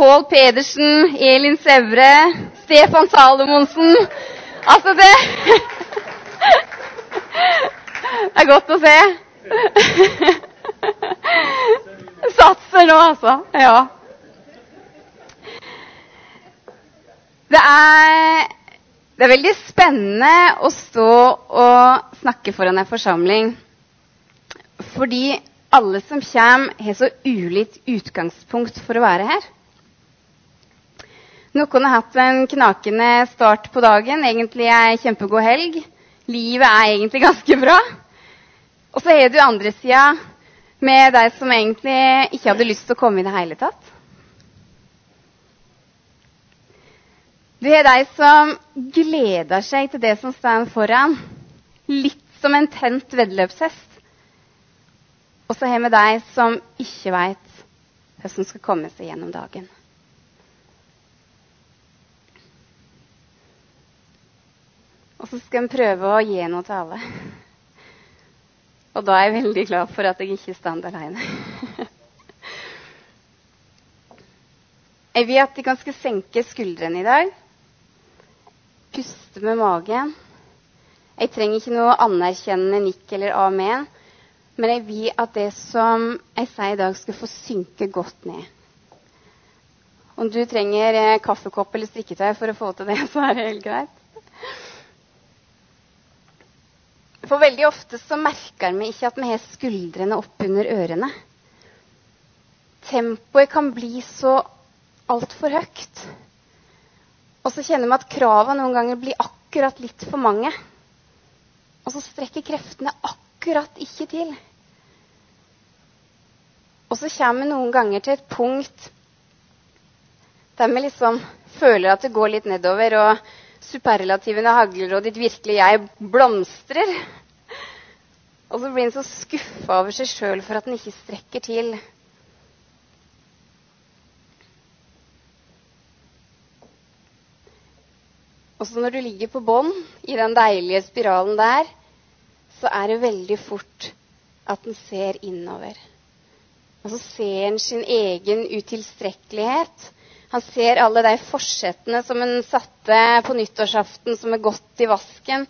Pål Pedersen, Elin Sævre, Stefan Salomonsen. Altså det er godt å se. Satser nå, altså. Ja. Det er veldig spennende å stå og snakke foran en forsamling, fordi alle som kommer har så ulikt utgangspunkt for å være her. Noen har hatt en knakende start på dagen, egentlig en kjempegod helg. Livet er egentlig ganske bra. Og så er du andre siden med deg som egentlig ikke hadde lyst til å komme i det hele tatt. Du er deg som gleder seg til det som står foran, litt som en tent veddeløpshest. Og så har vi deg som ikke vet hva som skal komme seg gjennom dagen. Og så skal vi prøve å gi noe til alle. Og da er jeg veldig glad for at jeg ikke står alene. Jeg vil at de kan skal senke skuldrene i dag. Puste med magen. Jeg trenger ikke noe anerkjennende nikk eller amen, men jeg vil at det som jeg sier i dag skal få synke godt ned. Om du trenger kaffekopp eller strikketøy for å få til det, så er det helt greit. For veldig ofte så merker vi ikke at vi har skuldrene opp under ørene. Tempoet kan bli så alt for høyt. Og så kjenner vi at kravene noen ganger blir akkurat litt for mange. Og så strekker kreftene akkurat ikke til. Og så kommer vi noen ganger til et punkt der vi liksom føler at det går litt nedover, og superlativene hagler, og ditt virkelige jeg blomstrer. Og så blir en så skuffet over seg selv for at den ikke strekker til. Og så når du ligger på bånd i den deilige spiralen der, så er det veldig fort at den ser innover. Og så ser en sin egen utilstrekkelighet. Han ser alle de forsettene som han satte på nyttårsaften som er gått i vasken.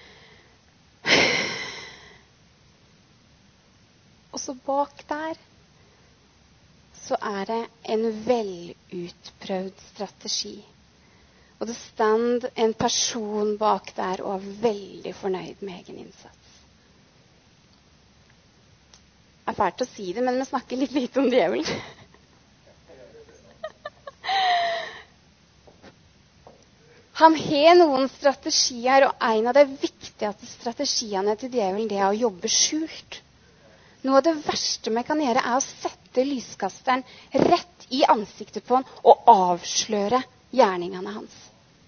Og så bak der så er det en velutprøvd strategi. Og det stand en person bak der og er veldig fornøyd med egen innsats. Det er fælt å si det, men vi snakker litt lite om djevelen. Han har noen strategier, og en av de viktigste strategiene til djevelen, det er å jobbe skjult. Noe av det verste vi kan gjøre er å sette lyskasteren rett i ansiktet på han og avsløre gjerningene hans.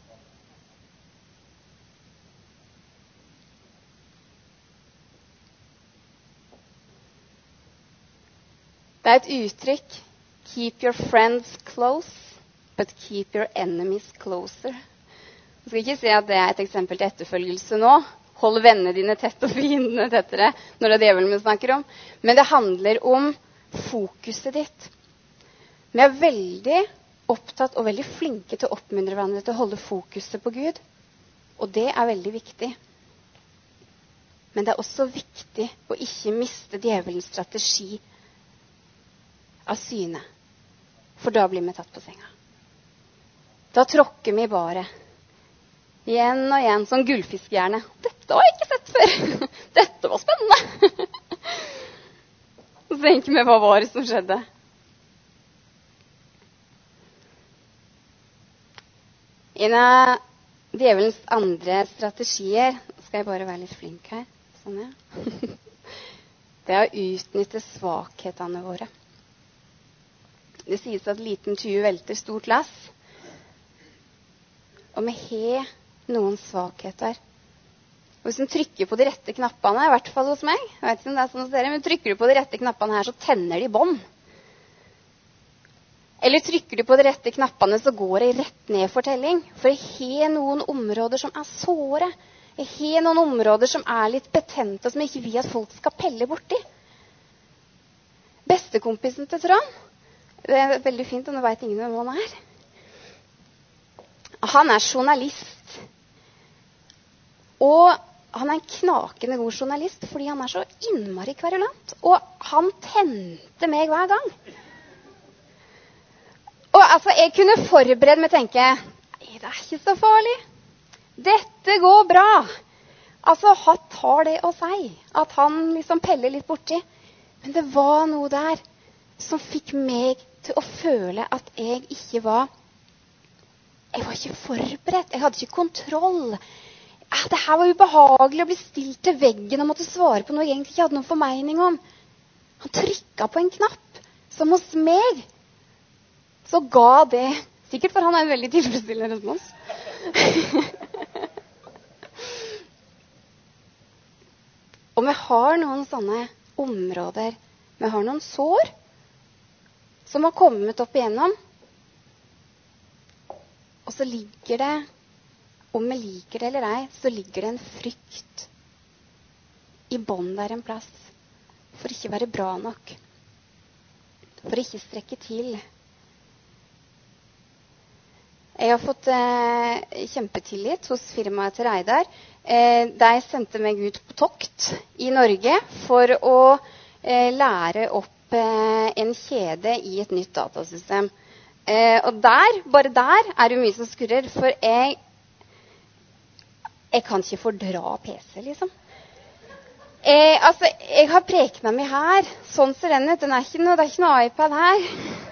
Det er et uttrykk, keep your friends close, but keep your enemies closer. Jeg skal ikke si at det er et eksempel til etterfølgelse nå. Hold vennene dine tett og fiendene tettere når det er djevelen vi snakker om. Men det handler om fokuset ditt. Vi er veldig opptatt og veldig flinke til å oppmuntre hverandre til å holde fokuset på Gud. Og det er veldig viktig. Men det er også viktig å ikke miste djevelens strategi av syne. For da blir vi tatt på senga. Da tråkker vi bare. Igjen og igjen, sånn gullfiskhjerne. Dette har jeg ikke sett før. Dette var spennende. Så tenker vi, hva var det som skjedde? En av djevelens andre strategier, skal jeg bare være litt flink her, sånn ja. Det er å utnytte svakhetene våre. Det sies at liten tue velter stort lass. Og vi har noen svakheter. Og hvis du trykker på de rette knappene, i hvert fall hos meg, jeg vet ikke om det er sånn hos dere, men trykker du på de rette knappene her, så tenner de bånd. Eller trykker du på de rette knappene, så går det rett ned for telling. For jeg har noen områder som er såre. Jeg har noen områder som er litt betente, som jeg ikke vil at folk skal pelle borti. Bestekompisen til Trond, Det er veldig fint om du vet ingen hvem han er. Han er journalist. Og han er en knakende god journalist, fordi han er så innmari kverulant. Og han tente meg hver gang. Og altså, jeg kunne forberede meg og tenke, nei, det er ikke så farlig. Dette går bra. Altså, hatt har det å si, at han liksom peller litt borti. Men det var noe der som fikk meg til å føle at jeg var ikke forberedt. Jeg hadde ikke kontroll. Det her var ubehagelig å bli stilt til veggen og måtte svare på noe jeg egentlig ikke hadde noen formening om. Han trykket på en knapp, som hos meg. Så ga det, sikkert for han er en veldig tilfredsstillende respons. Og vi har noen sånne områder, vi har noen sår som har kommet opp igjennom. Og så ligger det, om vi liker det eller ei, så ligger det en frykt i bånd der en plass. For ikke være bra nok. For ikke strekke til. Jeg har fått kjempetillit hos firmaet til Reidar. De sendte meg ut på tokt i Norge for å lære opp en kjede i et nytt datasystem. Og bare der er det mye som skurrer, for jeg kan ikke fordra PC, liksom. Jeg har prekene mi her, sånn ser den ut. Det er ikke noe iPad her.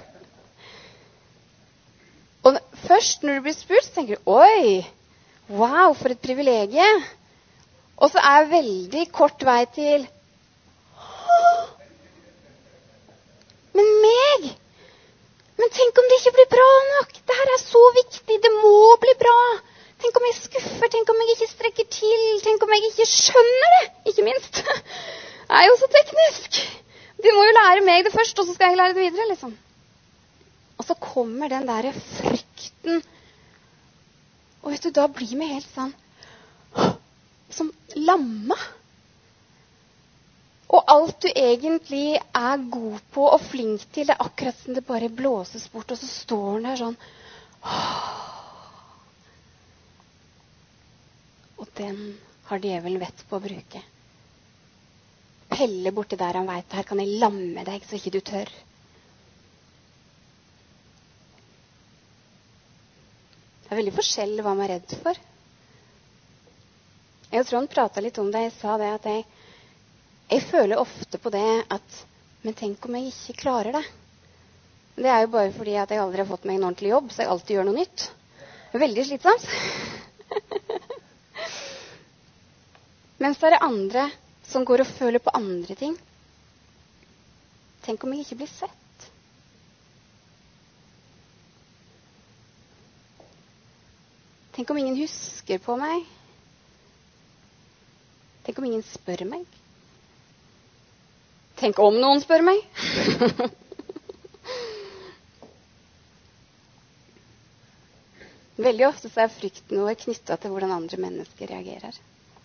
Og først når du blir spurt, så tenker du, oi, wow, for et privilegie. Og så er veldig kort vei til, men meg? Men tenk om det ikke blir bra nok? Dette er så viktig, det må bli bra. Tenk om jeg skuffer, tenk om jeg ikke strekker til, tenk om jeg ikke skjønner det, ikke minst. Det er jo så teknisk. De må jo lære meg det først, og så skal jeg lære det videre, liksom. Og så kommer den der frykten. Og vet du, da blir vi helt sånn, som lamma. Og alt du egentlig er god på og flink til, det er akkurat som det bare blåses bort, og så står den der sånn. Og den har djevelen vett på å bruke. Pelle borti der han vet, her kan jeg lamme deg så ikke du tør. Det er veldig forskjellig hva man er redd for. Jeg tror han pratet litt om det. Jeg sa det at jeg føler ofte på det at, men tenk om jeg ikke klarer det. Det er jo bare fordi at jeg aldri har fått meg en ordentlig jobb, så jeg alltid gjør noe nytt. Det er veldig slitsomt. Mens det er andre som går og føler på andre ting. Tenk om jeg ikke blir sett. Tenk om ingen husker på meg. Tenk om ingen spør meg. Tenk om noen spør meg. Veldig ofte så er frykten vår knyttet til hvordan andre mennesker reagerer.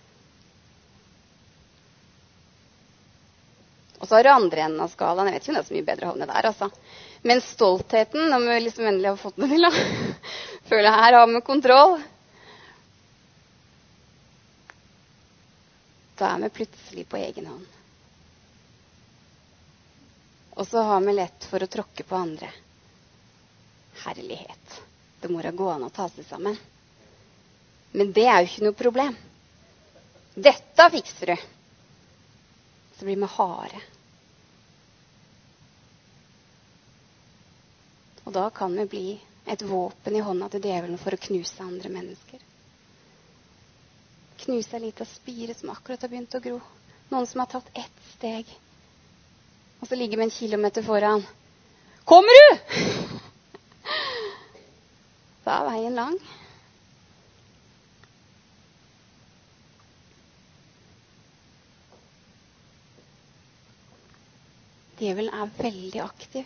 Og så har du andre enden av skalaen. Jeg vet ikke om det er så mye bedre å havne der, altså. Men stoltheten, når vi liksom endelig har fått det til, føler jeg her har vi kontroll. Da er vi plutselig på egen hånd. Og så har vi lett for å tråkke på andre. Herlighet. Det må da gå an å ta seg sammen. Men det er jo ikke noe problem. Dette fikser du. Så blir vi harde. Og da kan vi bli et våpen i hånda til djevelen for å knuse andre mennesker. Knuse en liten spire som akkurat har begynt å gro. Noen som har tatt ett steg. Og så ligger vi en kilometer foran. Kommer du? Da er veien lang. Djevelen er veldig aktiv.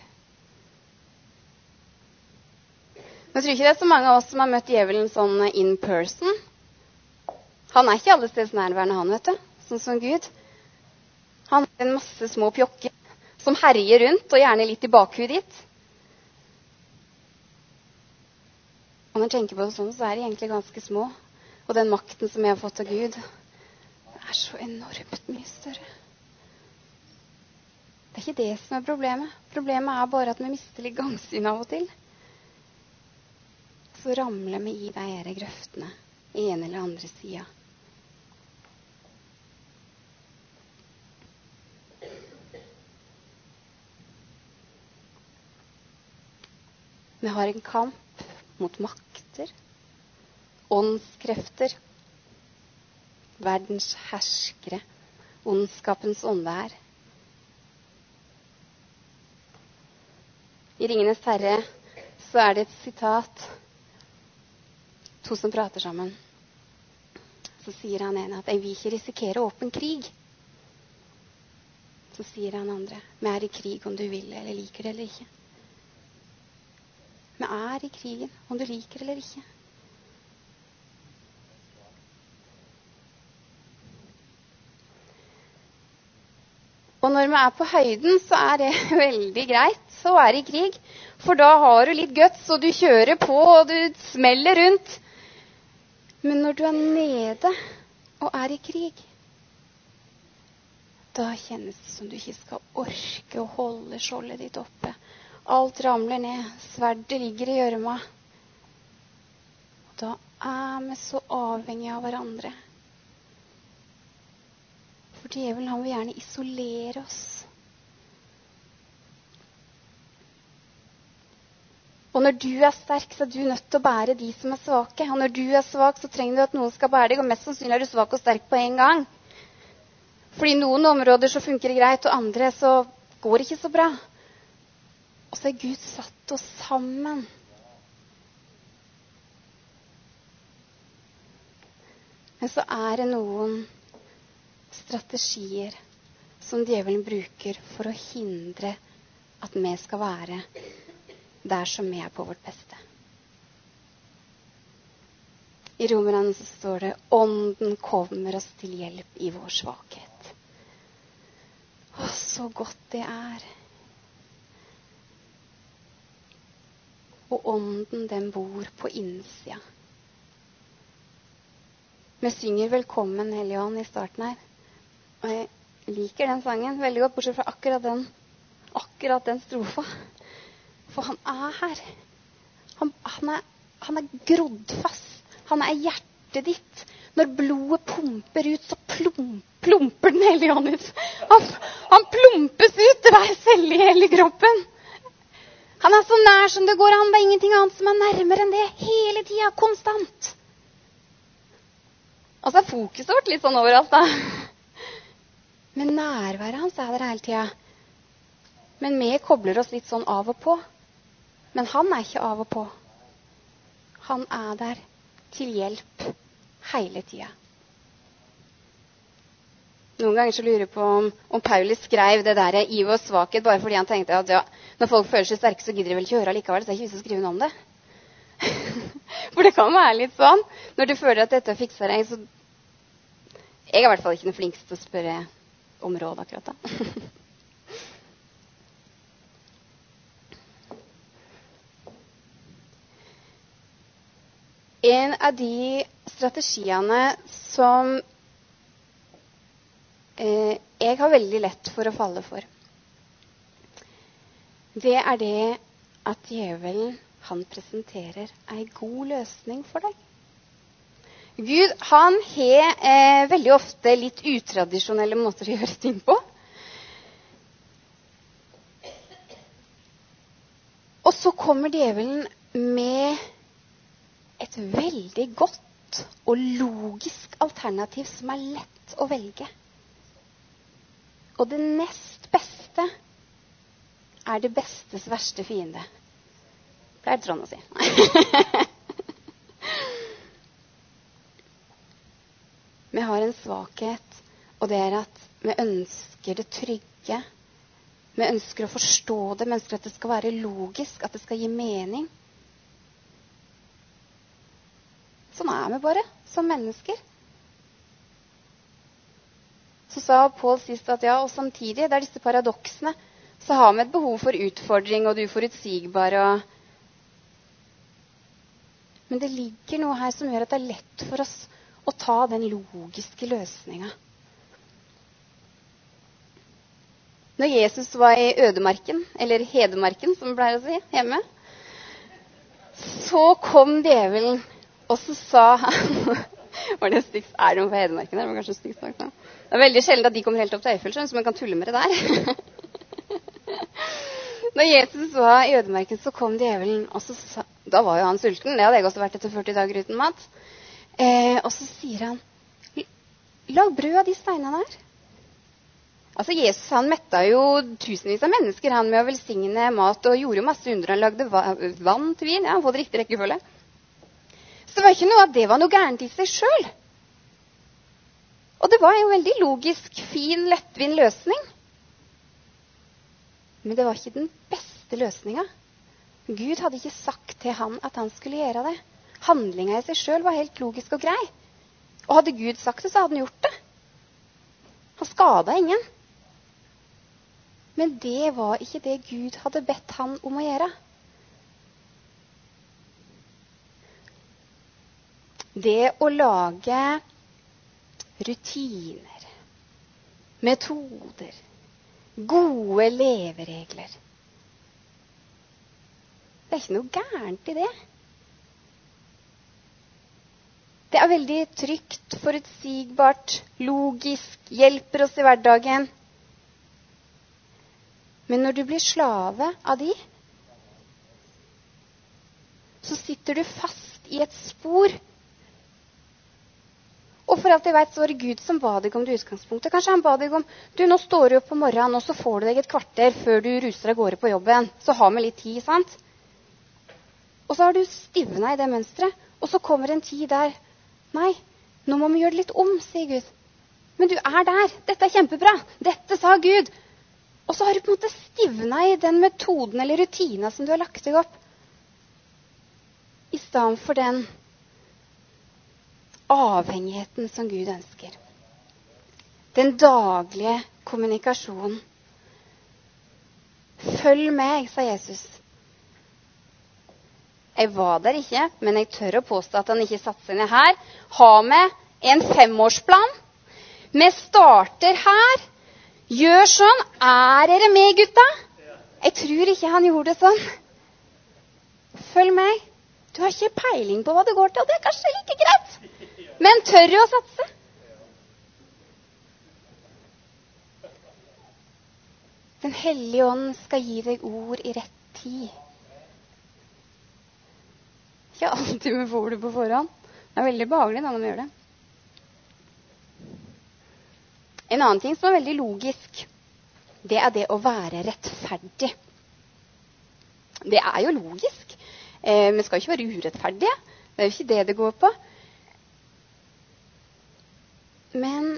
Men jeg tror ikke det er så mange av oss som har møtt djevelen sånn in person. Han er ikke alle steds nærværende, han, vet du. Sånn som Gud. Han har en masse små pjokker som herjer rundt, og gjerne litt i bakhudet ditt. Og når jeg tenker på det sånn, så er de egentlig ganske små. Og den makten som jeg har fått av Gud, er så enormt mye større. Det er ikke det som er problemet. Problemet er bare at vi mister litt gangsyn av og til. Så ramler vi i de her grøftene, en eller andre siden. Vi har en kamp mot makter, åndskrefter, verdens herskere, ondskapens ånde her. I Ringenes herre så er det et sitat, to som prater sammen. Så sier han ene at jeg vil ikke risikere åpen krig. Så sier han andre, vi er i krig om du vil eller liker det eller ikke. Vi er i krigen om du liker eller ikke. Og når vi er på høyden, så er det veldig greit å være i krig. For da har du litt guts, og du kjører på, og du smeller rundt. Men når du er nede og er i krig, da kjennes det som du ikke skal orke å holde skjoldet ditt oppe. Alt ramler ned, sverdet ligger i gjørma. Og da er vi så avhengige av hverandre. For djevelen, han vil gjerne isolere oss. Og når du er sterk, så er du nødt til å bære de som er svake. Og når du er svak, så trenger du at noen skal bære deg. Og mest sannsynlig er du svak og sterk på en gang. Fordi i noen områder så funker det greit, og andre så går det ikke så bra. Og så har Gud satt oss sammen. Men så er det noen strategier som djevelen bruker for å hindre at vi skal være der som vi er på vårt beste. I Romerne så står det, ånden kommer oss til hjelp i vår svakhet. Å, så godt det er. Og ånden, den bor på innsida. Vi synger velkommen, Hellige Ånd, i starten her. Og jeg liker den sangen veldig godt, bortsett fra akkurat den strofa. For han er her. Han er grodd fast. Han er hjertet ditt. Når blodet pumper ut, så plumper den Hellige Ånd ut. Han plumpes ut til hver celle i hele kroppen. Han er så nær som det går an. Det er ingenting annet som er nærmere enn det. Hele tiden, konstant. Og så er fokuset vårt litt sånn overalt da. Men nærværet hans er der hele tiden. Men vi kobler oss litt sånn av og på. Men han er ikke av og på. Han er der til hjelp hele tiden. Noen ganger så lurer jeg på om Paulus skrev det der i vår svakhet bare fordi han tenkte at ja, når folk føler seg sterke, så gidder de vel ikke høre likevel, så er det ikke vits å skrive noe om det. For det kan være litt sånn. Når du føler at dette fikser deg, så jeg er i hvert fall ikke den flinkeste til å spørre om råd akkurat da. En av de strategiene som jeg har veldig lett for å falle for, det er det at djevelen, han presenterer en god løsning for deg. Gud, han har veldig ofte litt utradisjonelle måter å gjøre ting på. Og så kommer djevelen med et veldig godt og logisk alternativ som er lett å velge. Og det nest beste er det bestes verste fiende. Det er sånn å si. Vi har en svakhet, og det er at vi ønsker det trygge. Vi ønsker å forstå det, vi ønsker at det skal være logisk, at det skal gi mening. Sånn er vi bare, som mennesker. Så sa Paul sist at ja, og samtidig, det er disse paradoksene, så har vi et behov for utfordring og det uforutsigbare. Men det ligger noe her som gjør at det er lett for oss å ta den logiske løsningen. Når Jesus var i ødemarken, eller hedemarken, som vi pleier å si hjemme, så kom djevelen, og så sa han var det stygt? Er det noe på hedemarken? Det var kanskje stygt sagt, da. Det er veldig sjelden at de kommer helt opp til Eiffelsjøen, så man kan tulle med det der. Når Jesus var i ødemarken, så kom djevelen, og så sa, da var jo han sulten. Det hadde jeg også vært etter 40 dager uten mat. Og så sier han, lag brød av de steinene der. Altså Jesus, han metta jo tusenvis av mennesker han med å velsigne mat, og gjorde jo masse under. Han lagde vann til vin, ja, han får det riktig rekkefølge. Så det var ikke noe at det var noe gærent i seg selv. Og det var jo en veldig logisk, fin, lettvinn løsning. Men det var ikke den beste løsningen. Gud hadde ikke sagt til han at han skulle gjøre det. Handlingen i seg selv var helt logisk og grei. Og hadde Gud sagt det, så hadde han gjort det. Han skadet ingen. Men det var ikke det Gud hadde bedt han om å gjøre. Det å lage rutiner, metoder, gode leveregler. Det er ikke noe gærent i det. Det er veldig trygt, forutsigbart, logisk, hjelper oss i hverdagen. Men når du blir slave av de, så sitter du fast i et spor. Og for alt jeg vet, så var det Gud som ba deg om det utgangspunktet. Kanskje han ba deg om, nå står du opp på morgenen, og så får du deg et kvarter før du ruser av gårde på jobben. Så har vi litt tid, sant? Og så har du stivnet i det mønstret, og så kommer en tid der, nei, nå må vi gjøre det litt om, sier Gud. Men du er der, dette er kjempebra, dette sa Gud. Og så har du på en måte stivnet i den metoden eller rutinen som du har lagt deg opp. I stedet for den avhengigheten som Gud ønsker. Den daglige kommunikasjonen. Følg meg, sa Jesus. Jeg var der ikke, men jeg tør å påstå at han ikke satte seg ned her. Ha med en 5-årsplan. Vi starter her. Gjør sånn. Er dere med, gutta? Jeg tror ikke han gjorde det sånn. Følg meg. Du har ikke peiling på hva det går til, og det er kanskje like greit. Men tør du å satse? Den hellige ånd skal gi deg ord i rett tid. Ikke alltid vi får det på forhånd. Det er veldig behagelig når man gjør det. En annen ting som er veldig logisk, det er det å være rettferdig. Det er jo logisk. Vi skal ikke være urettferdige. Det er jo ikke det det går på. Men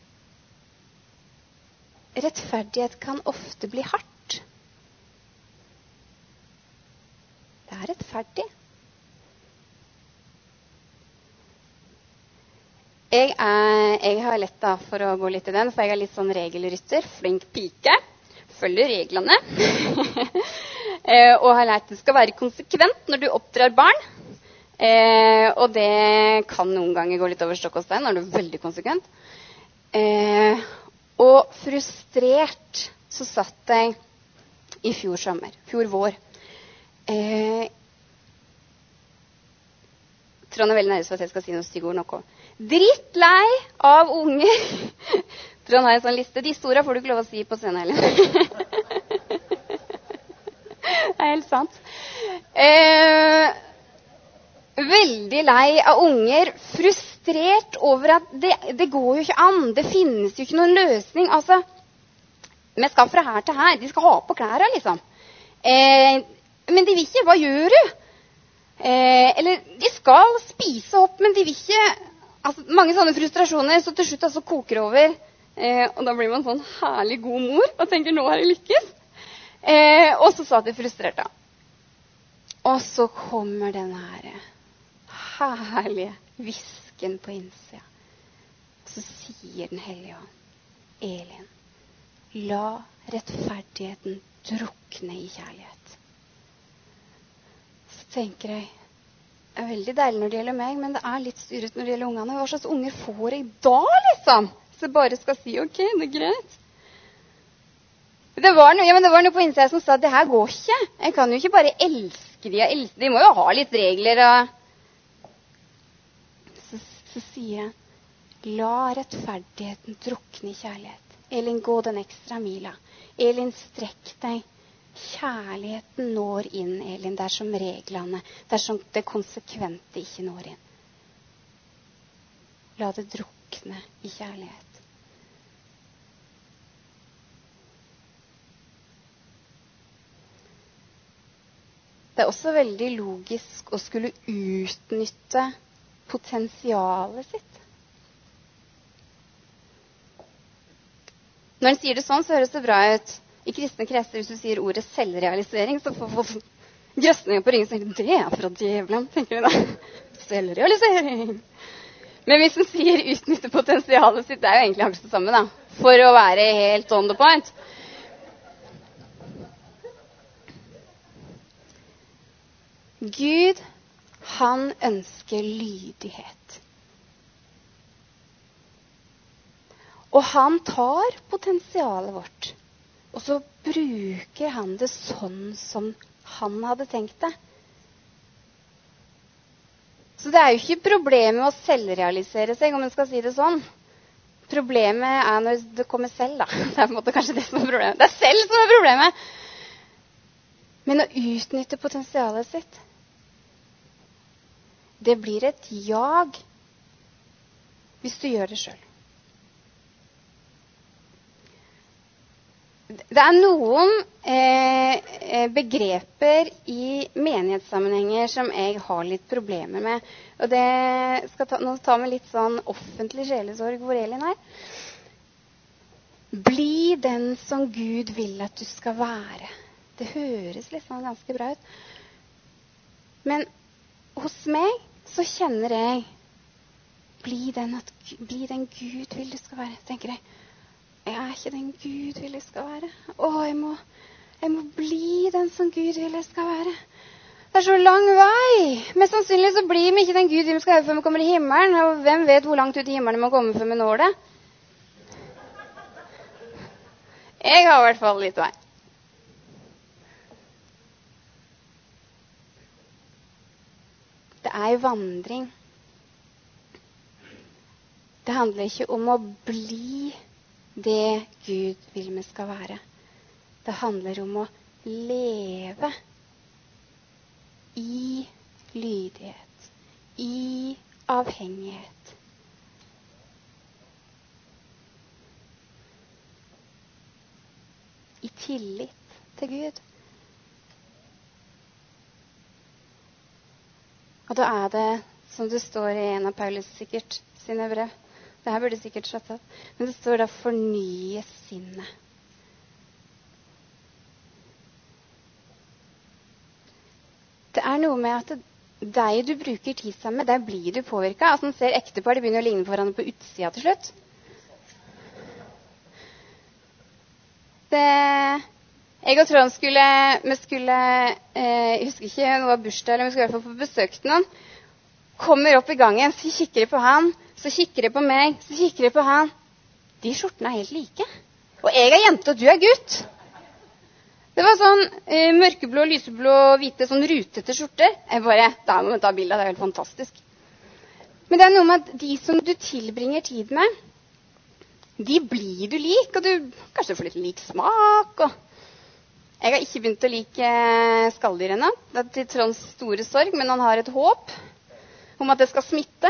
rettferdighet kan ofte bli hardt. Det er rettferdig. Jeg har lett da for å gå litt i den, for jeg er litt sånn regelrytter, flink pike, følger reglene, og har lært at du skal være konsekvent når du oppdrar barn, og det kan noen ganger gå litt over stokk og stein når du er veldig konsekvent. Og frustrert så satt jeg i fjor vår. Trond er veldig nervøs for at jeg skal si noe stygge ord nok også. Drittlei av unger. Trond har en sånn liste. De store får du ikke lov å si på scenen heller. Det er helt sant. Veldig lei av unger. Frustrert over at det går jo ikke an. Det finnes jo ikke noen løsning. Altså, vi skal fra her til her. De skal ha på klærne, liksom. Men de vil ikke. Hva gjør du? Eller de skal spise opp, men de vil ikke. Altså, mange sånne frustrasjoner, så til slutt altså koker over. Og da blir man sånn herlig god mor og tenker, nå har jeg lykkes. Og så satt jeg frustrert da. Og så kommer den her herlige visken på innsida. Så sier den hellige ånd, Elin, la rettferdigheten drukne i kjærlighet. Så tenker jeg, er veldig deilig når det gjelder meg, men det er litt styret når det gjelder ungene. Hva slags unger får jeg da, liksom? Så bare skal si, ok, det er greit. Det var noe på innsida som sa at det her går ikke. Jeg kan jo ikke bare elske de må jo ha litt regler. Og så sier han, la rettferdigheten drukne i kjærlighet. Elin, gå den ekstra mila. Elin, strekk deg. Kjærligheten når inn, Elin, dersom reglene, dersom det konsekvente ikke når inn. La det drukne i kjærlighet. Det er også veldig logisk å skulle utnytte potensialet sitt. Når en sier det sånn, så høres det bra ut. I kristne kretser, hvis du sier ordet selvrealisering, så får folk grøsninger på ryggen og sier, det er fra djevelen, tenker vi da. Selvrealisering. Men hvis en sier utnytte potensialet sitt, det er jo egentlig akkurat det samme da. For å være helt on the point. Gud, han ønsker lydighet. Og han tar potensialet vårt, og så bruker han det sånn som han hadde tenkt det. Så det er jo ikke problemet med å selvrealisere seg, om man skal si det sånn. Problemet er når det kommer selv, da. Det er på en måte kanskje det som er problemet. Det er selv som er problemet. Men å utnytte potensialet sitt, det blir et jag hvis du gjør det selv. Det er noen begreper i menighetssammenhenger som jeg har litt problemer med. Og det skal nå ta med litt sånn offentlig sjelesorg hvor Elin er. Bli den som Gud vil at du skal være. Det høres liksom ganske bra ut. Men hos meg så kjenner jeg bli den Gud vil du skal være. Tenker jeg. Jeg er ikke den Gud vil jeg skal være. Jeg må bli den som Gud vil jeg skal være. Det er så lang vei. Mest sannsynlig så blir vi ikke den Gud vi skal være før vi kommer i himmelen. Og hvem vet hvor langt ut i himmelen vi må komme før vi når det? Jeg har i hvert fall litt vei. Det er vandring. Det handler ikke om å bli det Gud vil vi skal være. Det handler om å leve i lydighet, i avhengighet. I tillit til Gud. Og da er det, som det står i en av Paulus sikkert sine brev, det her burde sikkert slått opp, men det står da fornye sinnet. Det er noe med at deg du bruker tid sammen med, der blir du påvirket. Altså man ser ektepar, de begynner å ligne på hverandre på utsida til slutt. Jeg og Trond jeg husker ikke, det var bursdag, eller vi skulle i hvert fall få besøkt noen. Kommer opp i gangen, så kikker jeg på han, så kikker jeg på meg, så kikker jeg på han. De skjortene er helt like. Og jeg er jente, og du er gutt. Det var sånn mørkeblå, lyseblå, hvite, sånn rutete skjorter. Da må vi ta bilder, det er helt fantastisk. Men det er noe med at de som du tilbringer tid med, de blir du lik, og du kanskje får litt lik smak. Jeg har ikke begynt å like skalldyr ennå. Det er til Tronds store sorg, men han har et håp om at det skal smitte.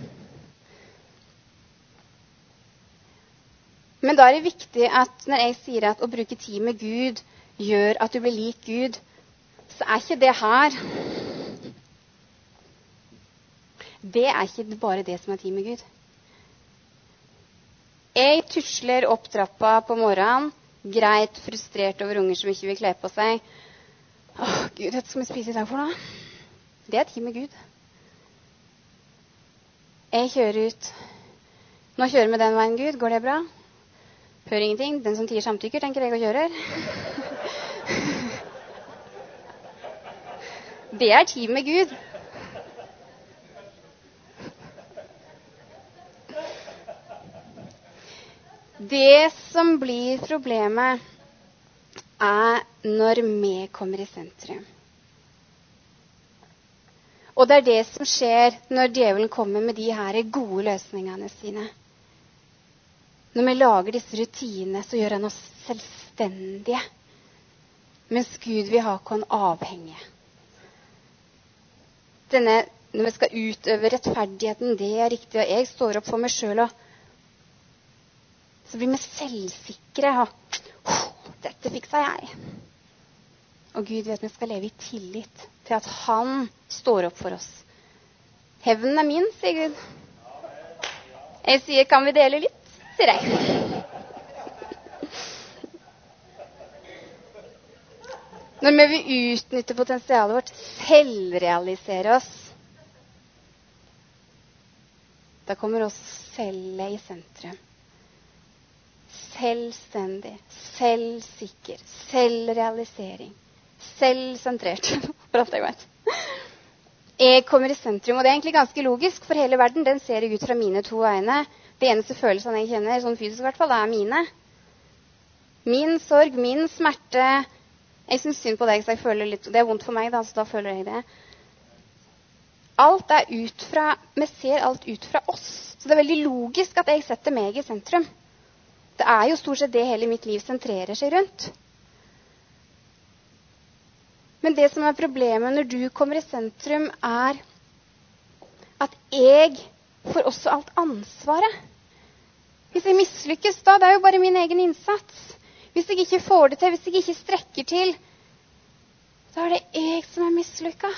Men da er det viktig at når jeg sier at å bruke tid med Gud gjør at du blir lik Gud, så er ikke det her. Det er ikke bare det som er tid med Gud. Jeg tusler opp trappa på morgenen, greit frustrert over unger som ikke vil kle på seg. Gud, dette skal vi spise i dag for noe? Det er tid med Gud. Jeg kjører ut. Nå kjører vi den veien, Gud. Går det bra? Hører ingenting. Den som tier samtykker, tenker jeg og kjører. Det er tid med Gud. Det som blir problemet når vi kommer i sentrum. Og det det som skjer når djevelen kommer med de her gode løsningene sine. Når vi lager disse rutinene, så gjør han oss selvstendige. Mens Gud vil ha oss avhengige. Når vi skal utøve rettferdigheten, det riktig, og jeg står opp for meg selv, så blir vi selvsikre. Dette fikser jeg. Og Gud vet at vi skal leve i tillit til at han står opp for oss. Hevnen min, sier Gud. Jeg sier, kan vi dele litt? Sier jeg. Når vi vil utnytte potensialet vårt, selvrealisere oss, da kommer også selv i sentrum. Selvstendig, selvsikker, selvrealisering, selvsentrert, for alt jeg vet. Jeg kommer i sentrum, og det egentlig ganske logisk, for hele verden, den ser jeg ut fra mine to øyne. Det eneste følelsene jeg kjenner, sånn fysisk i hvert fall, det mine. Min sorg, min smerte. Jeg synes synd på deg, så jeg føler litt, det vondt for meg, da, så da føler jeg det. Alt ut fra, vi ser alt ut fra oss. Så det veldig logisk at jeg setter meg i sentrum. Det jo stort sett det hele mitt liv sentrerer seg rundt. Men det som problemet når du kommer i sentrum, at jeg får også alt ansvaret. Hvis jeg mislykkes da, det jo bare min egen innsats. Hvis jeg ikke får det til, hvis jeg ikke strekker til, så det jeg som mislykket.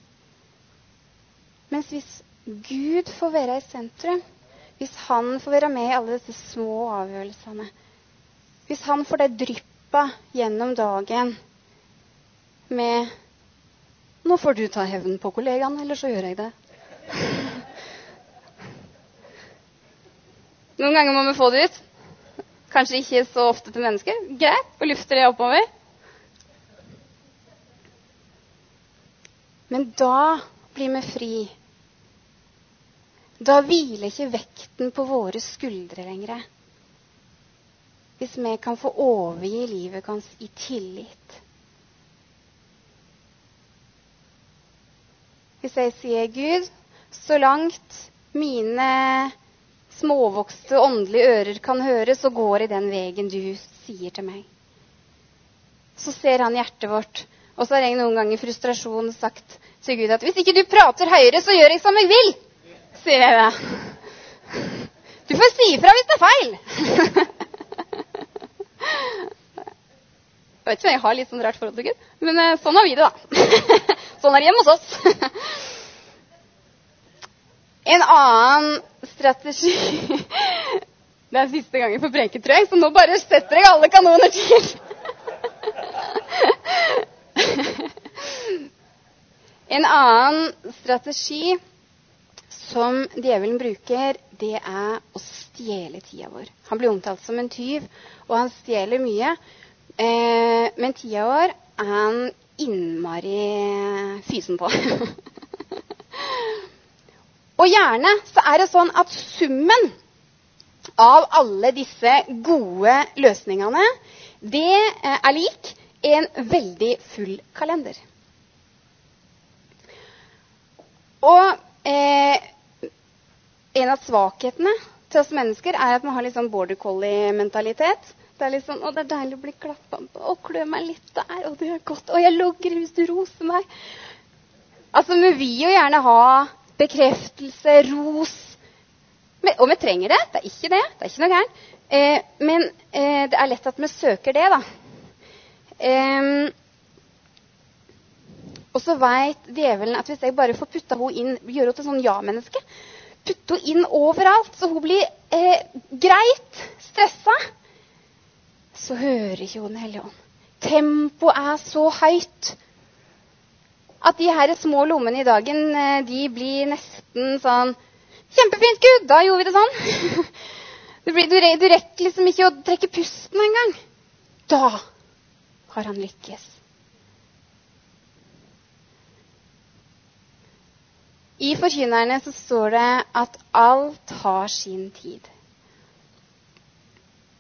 Mens hvis Gud får være i sentrum, hvis han får være med i alle disse små avgjørelsene, hvis han får det dryppet gjennom dagen med nå får du ta hevn på kollegaen, eller så gjør jeg det. Noen ganger må vi få det ut. Kanskje ikke så ofte til mennesker. Greit, og lufter det oppover. Men da blir vi fri. Da hviler ikke vekten på våre skuldre lenger. Hvis vi kan få overgi livet vårt i tillit. Hvis jeg sier Gud, så langt mine småvokste åndelige ører kan høre, så går jeg den veien du sier til meg. Så ser han hjertet vårt, og så har jeg noen ganger i frustrasjon sagt til Gud at hvis ikke du prater høyere, så gjør jeg som jeg vil. Sier jeg det. Du får si ifra hvis det feil. Jeg vet ikke om jeg har litt sånn rart forhold til Gud, men sånn har vi det da. Sånn det hjemme hos oss. En annen strategi. Det siste gangen for preken, tror jeg, så nå bare setter jeg alle kanoner til. En annen strategi som djevelen bruker, det å stjele tida vår. Han blir omtalt som en tyv, og han stjeler mye. Men tida vår han innmari fysen på. Og gjerne så det sånn at summen av alle disse gode løsningene, det lik en veldig full kalender. Og en av svakhetene til oss mennesker at man har litt sånn border collie-mentalitet. Det litt sånn, det deilig å bli klappet på, og klø meg litt der, og det godt, og jeg logger hvis du roser meg. Altså, vi vil jo gjerne ha bekreftelse, ros, og vi trenger det, det ikke det, det ikke noe gærent. Men det lett at vi søker det, da. Og så vet djevelen at hvis jeg bare får putta henne inn, gjør henne til sånn ja-menneske, putte henne inn overalt, så hun blir greit stresset, så hører ikke hun Hellige Ånd. Tempoet så høyt at de her små lommene i dagen, de blir nesten sånn, kjempefint Gud, da gjorde vi det sånn. Du rekker liksom ikke å trekke pusten en gang. Da har han lykkes. I Forkynnerne så står det at alt har sin tid.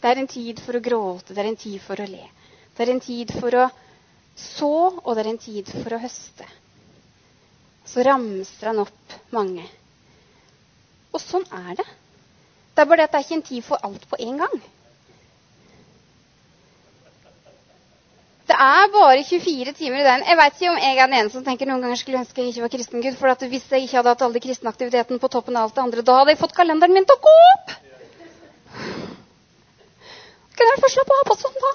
Det en tid for å gråte, det en tid for å le. Det en tid for å så, og det en tid for å høste. Så ramser han opp mange. Og sånn det. Det bare det at det ikke en tid for alt på en gang. Det bare 24 timer i den. Jeg vet ikke om jeg den ene som tenker noen ganger skulle ønske jeg ikke var kristen Gud, for at hvis jeg ikke hadde hatt alle de kristne aktivitetene på toppen av alt det andre, da hadde jeg fått kalenderen min til å gå opp. Kan jeg få slappe av på sånn da?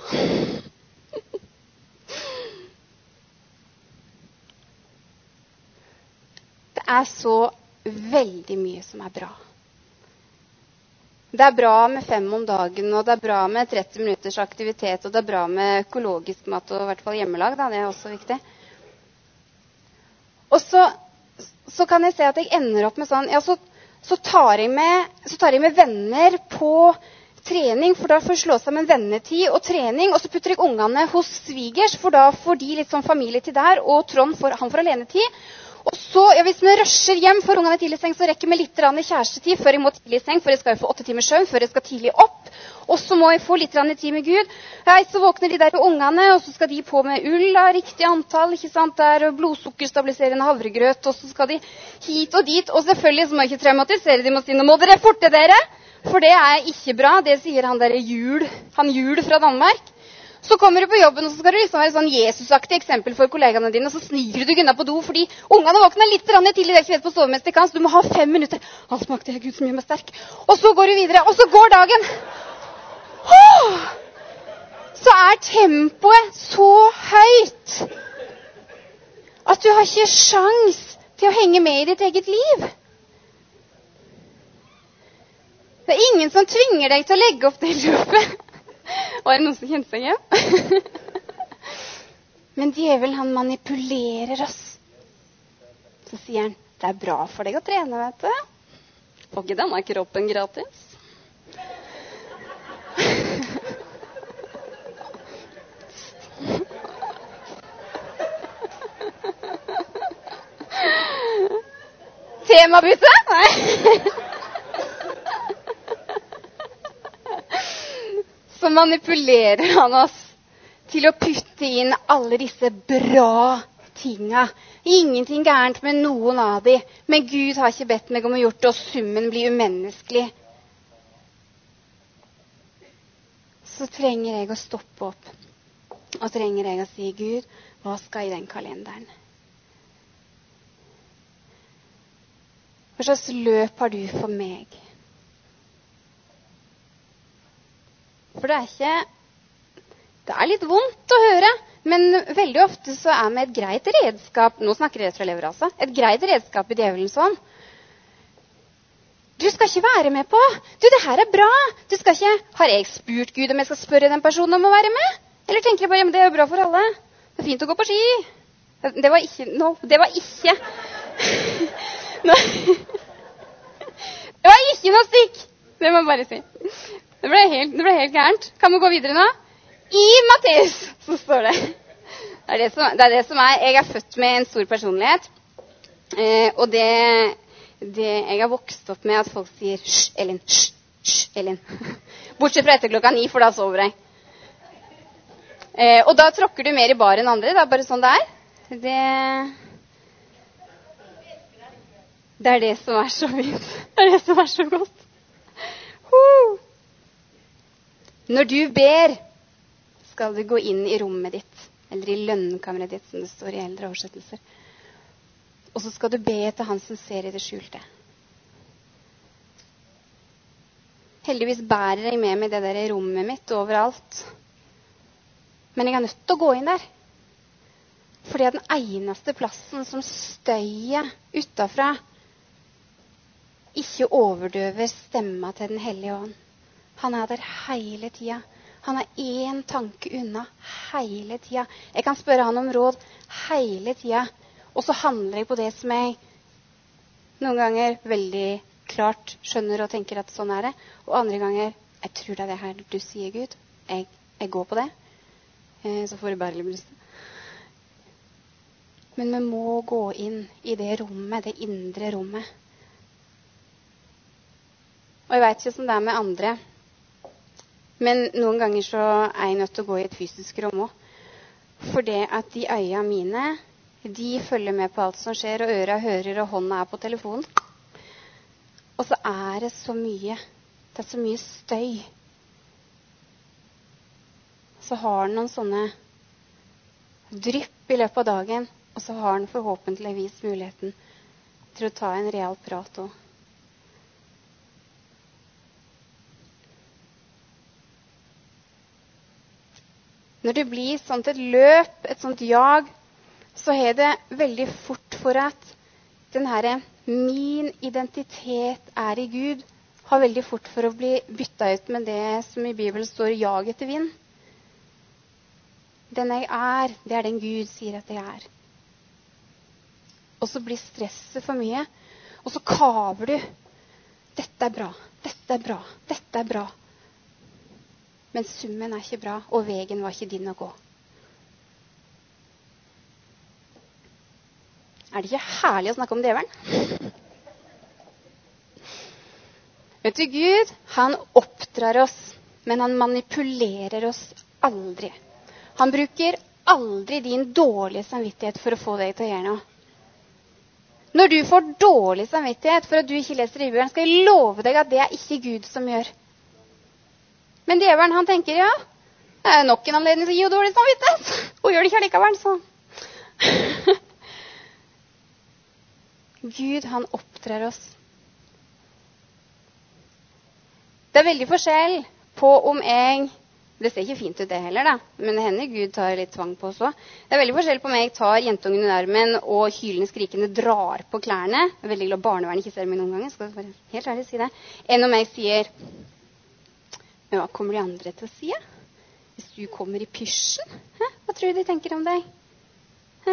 Det så veldig mye som bra. Det bra med 5 om dagen, og det bra med 30 minutters aktivitet, og det bra med økologisk mat, og i hvert fall hjemmelag, da, det også viktig. Og så kan jeg se at jeg ender opp med sånn, ja, så tar jeg med venner på trening, for da får jeg slå sammen vennetid og trening, og så putter jeg ungene hos svigers, for da får de litt sånn familietid der, og Trond han får alenetid. Og så, ja, hvis vi rusher hjem for ungene tidlig i seng, så rekker vi litt kjærestetid før jeg må tidlig i seng, for jeg skal jo få 8 timers søvn, før jeg skal tidlig opp. Og så må jeg få litt tid med Gud. Ja, så våkner de der ungene, og så skal de på med ull av riktig antall, ikke sant? Der blodsukkerstabiliserende havregrøt, og så skal de hit og dit. Og selvfølgelig så må jeg ikke traumatisere dem og si, nå må dere forte dere, for det ikke bra. Det sier han der Jul fra Danmark. Så kommer du på jobben, og så skal du liksom være sånn Jesusaktig eksempel for kollegaene dine, og så sniger du unna på do, fordi ungene våkner litt tidlig i kveld på sovemestekan, så du må ha 5 minutter. Alt smakte jeg Gud som gjør meg sterk. Og så går du videre, og så går dagen. Så tempoet så høyt at du har ikke sjans til å henge med i ditt eget liv. Det ingen som tvinger deg til å legge opp det løpet. Og det noen som kjenner seg igjen? Men djevelen, han manipulerer oss. Så sier han, det bra for deg å trene, vet du. Får ikke denne kroppen gratis. Temabytte? Nei. Så manipulerer han oss til å putte inn alle disse bra tinga. Ingenting gærent med noen av de, men Gud har ikke bedt meg om å gjøre det, og summen blir umenneskelig. Så trenger jeg å stoppe opp, og trenger jeg å si, Gud, hva skal i den kalenderen? Hva slags løp har du for meg? For det litt vondt å høre, men veldig ofte så vi et greit redskap, nå snakker jeg fra lever altså, et greit redskap i djevelens hånd. Du skal ikke være med på, det her bra, du skal ikke, har jeg spurt Gud om jeg skal spørre den personen om å være med? Eller tenker jeg bare, ja, men det bra for alle, det fint å gå på ski. Det var ikke, det var ikke noe stikk, det må jeg bare si. Det ble helt gærent. Kan vi gå videre nå? I Matteus, så står det. Det det som jeg født med en stor personlighet. Og det jeg har vokst opp med at folk sier, hysj, Elin, hysj, Elin. Bortsett fra etter 9, for da sover jeg. Og da tråkker du mer i bar enn andre. Det bare sånn det Det det som så fint. Det det som så godt. Når du ber, skal du gå inn i rommet ditt, eller i lønnkammeret ditt, som det står i eldre oversettelser. Og så skal du be til han som ser i det skjulte. Heldigvis bærer jeg med meg det der i rommet mitt overalt. Men jeg er nødt til å gå inn der. Fordi at den eneste plassen som støyer utenfra ikke overdøver stemma til den hellige ånd. Han der hele tida. Han en tanke unna hele tida. Jeg kan spørre han om råd hele tida. Og så handler jeg på det som jeg noen ganger veldig klart skjønner og tenker at sånn det. Og andre ganger, jeg tror det det her du sier, Gud. Jeg går på det. Så får jeg bare litt lyst. Men vi må gå inn i det rommet, det indre rommet. Og jeg vet ikke som det med andre. Men noen ganger så er jeg nødt til å gå i et fysisk rom også. For det at de øya mine, de følger med på alt som skjer, og øra hører, og hånda er på telefonen. Og så er det så mye. Det er så mye støy. Så har den noen sånne drypp i løpet av dagen, og så har den forhåpentligvis muligheten til å ta en real prat også. Når det blir sånt et løp, et sånt jag, så er det veldig fort for at den her min identitet er i Gud, har veldig fort for å bli byttet ut med det som i Bibelen står jag etter vind. Den jeg er, det er den Gud sier at jeg er. Og så blir stresset for mye, og så kaver du. Dette er bra, dette er bra, dette er bra. Men summen er ikke bra, og veien var ikke din å gå. Er det ikke herlig å snakke om djevelen? Vet du, Gud, han oppdrar oss, men han manipulerer oss aldri. Han bruker aldri din dårlige samvittighet for å få deg til å gjøre noe. Når du får dårlig samvittighet for at du ikke leser i Bibelen, skal jeg love deg at det er ikke Gud som gjør. Men djevelen, han tenker, ja, det er nok en anledning til å gi henne dårlig samvittighet. Og gjør det ikke allikevel, så. Gud, han oppdrar oss. Det er veldig forskjell på om jeg, det ser ikke fint ut det heller da, men det hender Gud tar litt tvang på oss også. Det er veldig forskjell på om jeg tar jentungen under armen og hylende skrikende drar på klærne. Jeg er veldig glad barnevern ikke ser meg noen ganger, skal jeg bare helt ærlig si det. Enn om jeg sier, men hva kommer de andre til å si? Hvis du kommer i pysjen? Hæ? Hva tror du de tenker om deg? Hæ?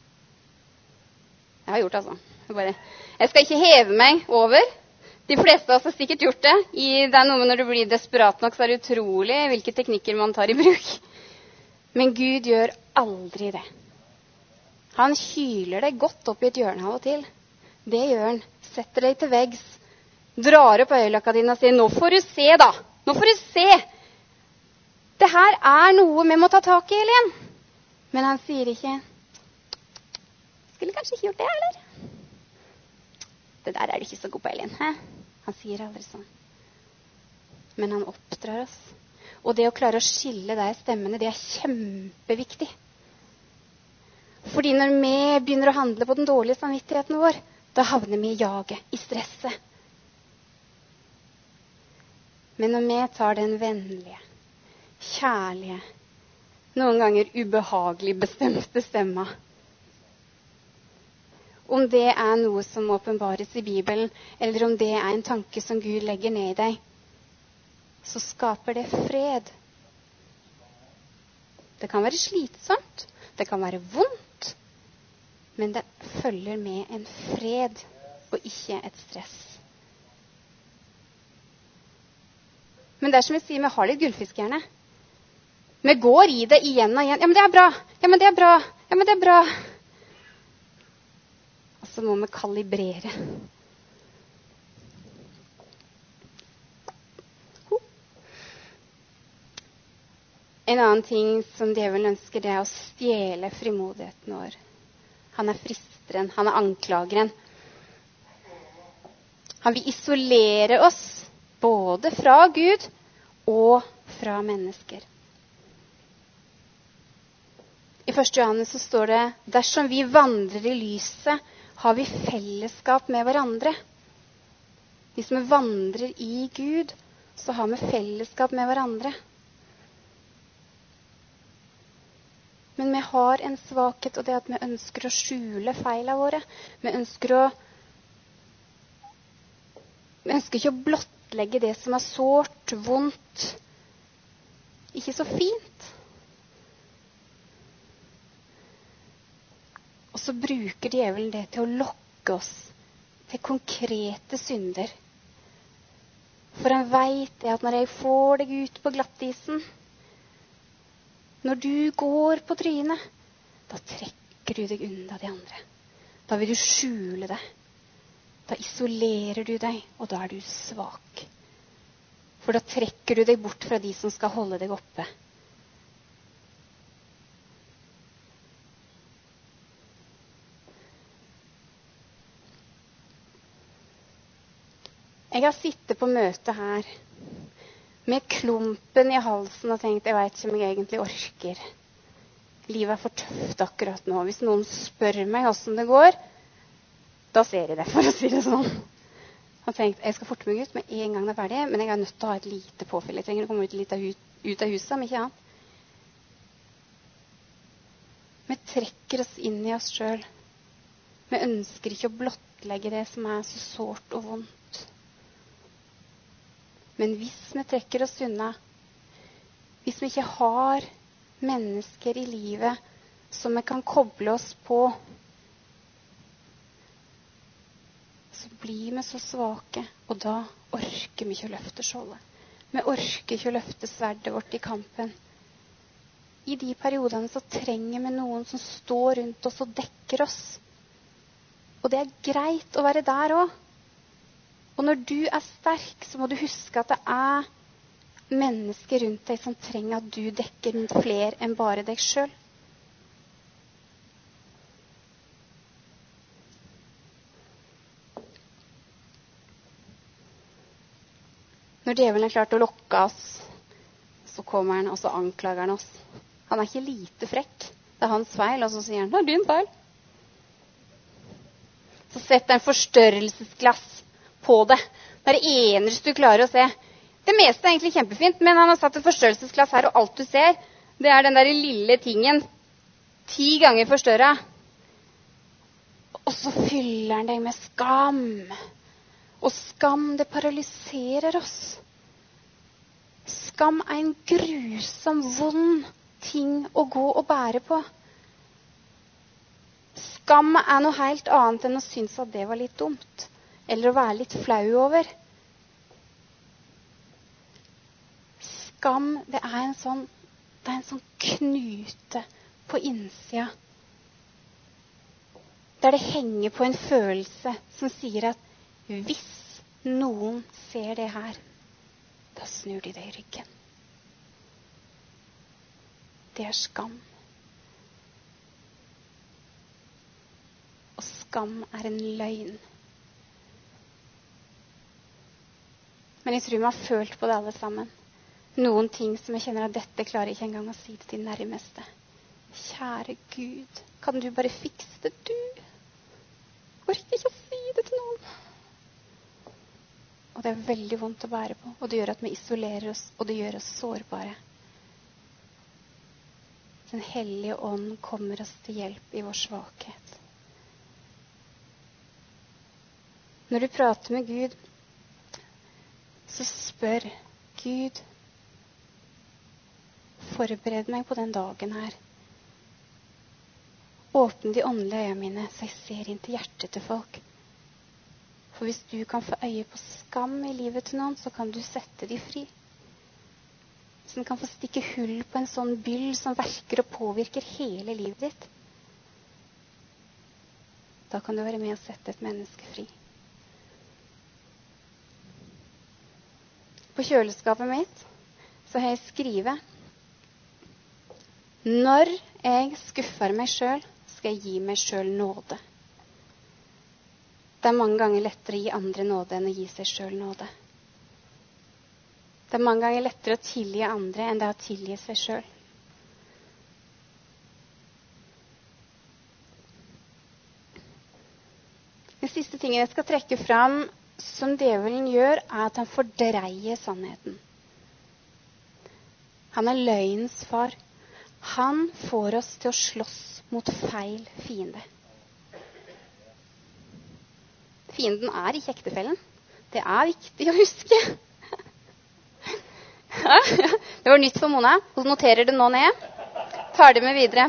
Jeg har gjort det, altså. Jeg skal ikke heve meg over. De fleste av oss har sikkert gjort det. Det er noe med når du blir desperat nok, så er det utrolig hvilke teknikker man tar i bruk. Men Gud gjør aldri det. Han kyler deg godt opp i et hjørne av og til. Det gjør han. Setter deg til veggs. Drar opp øyelokka dine og sier, nå får du se da. Nå får du se. Det her er noe vi må ta tak i, Helen. Men han sier ikke, skulle kanskje ikke gjort det, eller? Det der er du ikke så god på, Helen. Hæ? Han sier aldri sånn. Men han oppdrar oss. Og det å klare å skille de stemmene, det er kjempeviktig. Fordi når vi begynner å handle på den dårlige samvittigheten vår, da havner vi i jaget, i stresset. Men når vi tar den vennlige, kjærlige, noen ganger ubehagelig bestemte stemma, om det er noe som åpenbares i Bibelen, eller om det er en tanke som Gud legger ned i deg, så skaper det fred. Det kan være slitsomt, det kan være vondt, men det følger med en fred og ikke et stress. Men det er som jeg sier, vi har litt gullfiskerne. Vi går i det igjen og igjen. Ja, men det er bra. Ja, men det er bra. Ja, men det er bra. Og så må vi kalibrere. En annen ting som djevelen ønsker, det er å stjele frimodigheten vår. Han er fristeren, han er anklageren. Han vil isolere oss både fra Gud og fra mennesker. I 1. Johannes så står det, dersom vi vandrer i lyset, har vi fellesskap med hverandre. Hvis vi vandrer i Gud, så har vi fellesskap med hverandre. Men vi har en svakhet, og det er at vi ønsker å skjule feilene våre. Vi ønsker ikke å blottlegge det som er sårt, vondt, ikke så fint. Og så bruker djevelen det til å lokke oss til konkrete synder. For han vet at når jeg får deg ut på glattisen, når du går på trynet, da trekker du deg unna de andre. Da vil du skjule deg. Da isolerer du deg, og da er du svak. For da trekker du deg bort fra de som skal holde deg oppe. Jeg har sittet på møte her med klumpen i halsen og tenkt, jeg vet ikke om jeg egentlig orker. Livet for tøft akkurat nå. Hvis noen spør meg hvordan det går, da ser jeg det, for å si det sånn. Jeg har tenkt, jeg skal forte meg ut med en gang det ferdig, men jeg er nødt til å ha et lite påfyll. Jeg trenger å komme ut av huset, om ikke annet. Vi trekker oss inn i oss selv. Vi ønsker ikke å blottlegge det som er så sårt og vondt. Men hvis vi trekker oss unna, hvis vi ikke har mennesker i livet som vi kan koble oss på, så blir vi så svake, og da orker vi ikke å løfte skjoldet. Vi orker ikke å løfte sverdet vårt i kampen. I de periodene så trenger vi noen som står rundt oss og dekker oss. Og det er greit å være der også. Og når du er sterk, så må du huske at det er mennesker rundt deg som trenger at du dekker flere enn bare deg selv. Når djevelen er klart å lokke oss, så kommer han, og så anklager han oss. Han er ikke lite frekk. Det er hans feil, og så sier han, det er din feil. Så setter han forstørrelsesglass på det. Det er det eneste du klarer å se. Det meste er egentlig kjempefint, men han har satt et forstørrelsesglass her, og alt du ser, det er den der lille tingen 10 ganger forstørret. Og så fyller han deg med skam. Og skam, det paralyserer oss. Skam er en grusom, vond ting å gå og bære på. Skam er noe helt annet enn å synes at det var litt dumt. Eller å være litt flau over. Skam, det er en sånn knute på innsida. Der det henger på en følelse som sier at hvis noen ser det her, da snur de deg i ryggen. Det er skam. Og skam er en løgn. Men jeg tror vi har følt på det alle sammen. Noen ting som jeg kjenner at dette klarer jeg ikke engang å si til de nærmeste. Kjære Gud, kan du bare fikse det, du? Orker ikke å si det til noen. Og det er veldig vondt å bære på, og det gjør at vi isolerer oss, og det gjør oss sårbare. Den hellige ånd kommer oss til hjelp i vår svakhet. Når du prater med Gud, så spør Gud, forbered meg på den dagen her. Åpne de åndelige øynene mine, så jeg ser inn til hjertet til folk. For hvis du kan få øye på skam i livet til noen, så kan du sette de fri. Så den kan få stikke hull på en sånn byll som verker og påvirker hele livet ditt. Da kan du være med å sette et menneske fri. På kjøleskapet mitt så har jeg skrevet: når jeg skuffer meg selv, skal jeg gi meg selv nåde. Det er mange ganger lettere å gi andre nåde enn å gi seg selv nåde. Det er mange ganger lettere å tilgi andre enn det er å tilgi seg selv. Den siste tingen jeg skal trekke fram som djevelen gjør, er at han fordreier sannheten. Han er løgnens far. Han får oss til å slåss mot feil fiende. Fienden er ikke ektefellen. Det er viktig å huske. Ja, det var nytt for Mona. Hun noterer det nå ned. Tar det med videre.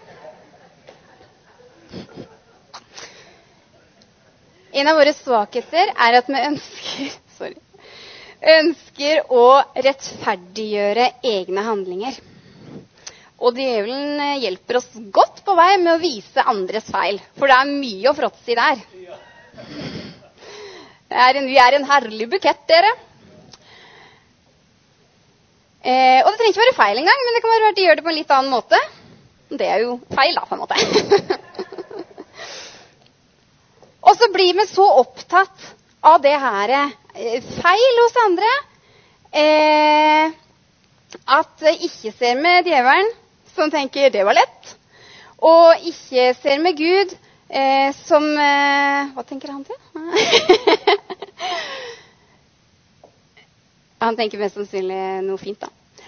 En av våre svakheter er at vi ønsker å rettferdiggjøre egne handlinger. Og djevelen hjelper oss godt på vei med å vise andres feil. For det er mye å fråtse i der. Vi er en herlig bukett, dere. Og det trenger ikke være feil engang, men det kan være at de gjør det på en litt annen måte. Det er jo feil da, på en måte. Og så blir vi så opptatt av det her feil hos andre, at ikke ser med djevelen, som tenker det var lett, og ikke ser med Gud, som hva tenker han til? Han tenker mest sannsynlig noe fint da.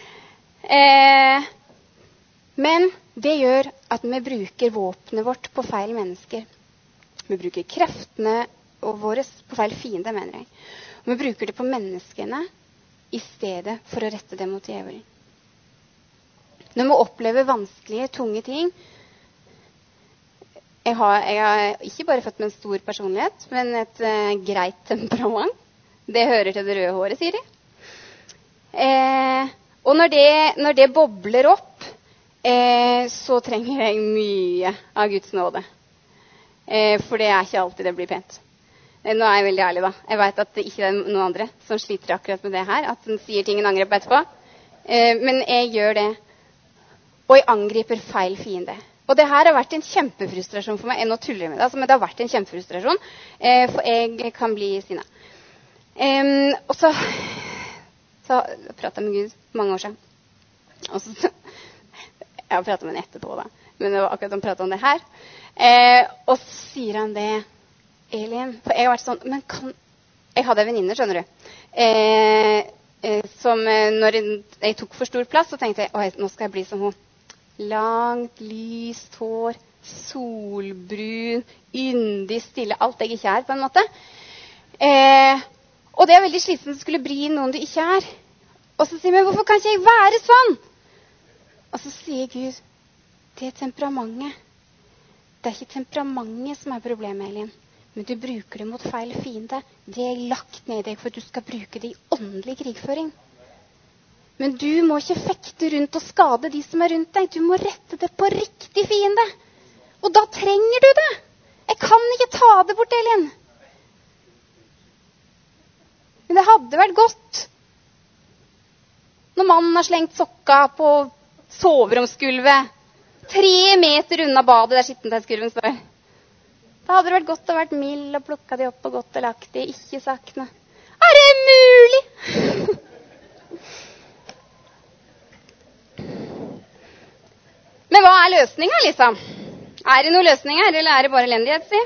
Men det gjør at vi bruker våpenet vårt på feil mennesker. Vi bruker kreftene våre på feil fiende, mener jeg. Og vi bruker det på menneskene i stedet for å rette det mot djevelen. Når vi opplever vanskelige, tunge ting, jeg har ikke bare fått med en stor personlighet, men et greit temperament. Det hører til det røde håret, sier de. Og når det bobler opp, så trenger jeg mye av Guds nåde. For det er ikke alltid det blir pent. Nå er jeg veldig ærlig da. Jeg vet at det ikke er noen andre som sliter akkurat med det her, at den sier ting en angrer på etterpå. Men jeg gjør det, og jeg angriper feil fiende. Og det her har vært en kjempefrustrasjon for meg. Nå tuller jeg med det, altså, men det har vært en kjempefrustrasjon, for jeg kan bli sinnet. Og så pratet jeg med Gud mange år siden. Og så, jeg har pratet med han etterpå da, men det var akkurat han pratet om det her. Og så sier han det, Elin, for jeg har vært sånn, men jeg hadde en venninne, skjønner du, som når jeg tok for stor plass, så tenkte jeg, nå skal jeg bli som hun. Langt, lyst hår, solbrun, yndig, stille, alt jeg ikke er på en måte. Og det er veldig slitsomt å skulle bli noen du ikke er. Og så sier jeg, men hvorfor kan ikke jeg være sånn? Og så sier Gud, det er temperamentet. Det er ikke temperamentet som er problemet, Elin. Men du bruker det mot feil fiende. Det er lagt ned i deg for at du skal bruke det i åndelig krigføring. Men du må ikke fekte rundt og skade de som er rundt deg. Du må rette det på riktig fiende. Og da trenger du det. Jeg kan ikke ta det bort, Elin. Men det hadde vært godt når mannen har slengt sokka på soveromsgulvet 3 meter unna badet der skittentøyskurven står. Da hadde det vært godt å vært mild og plukka de opp og godt og lagt de, ikke sagt noe. Er det mulig? Men hva er løsningen, Lisa? Er det noen løsninger, eller er det bare elendighet, si?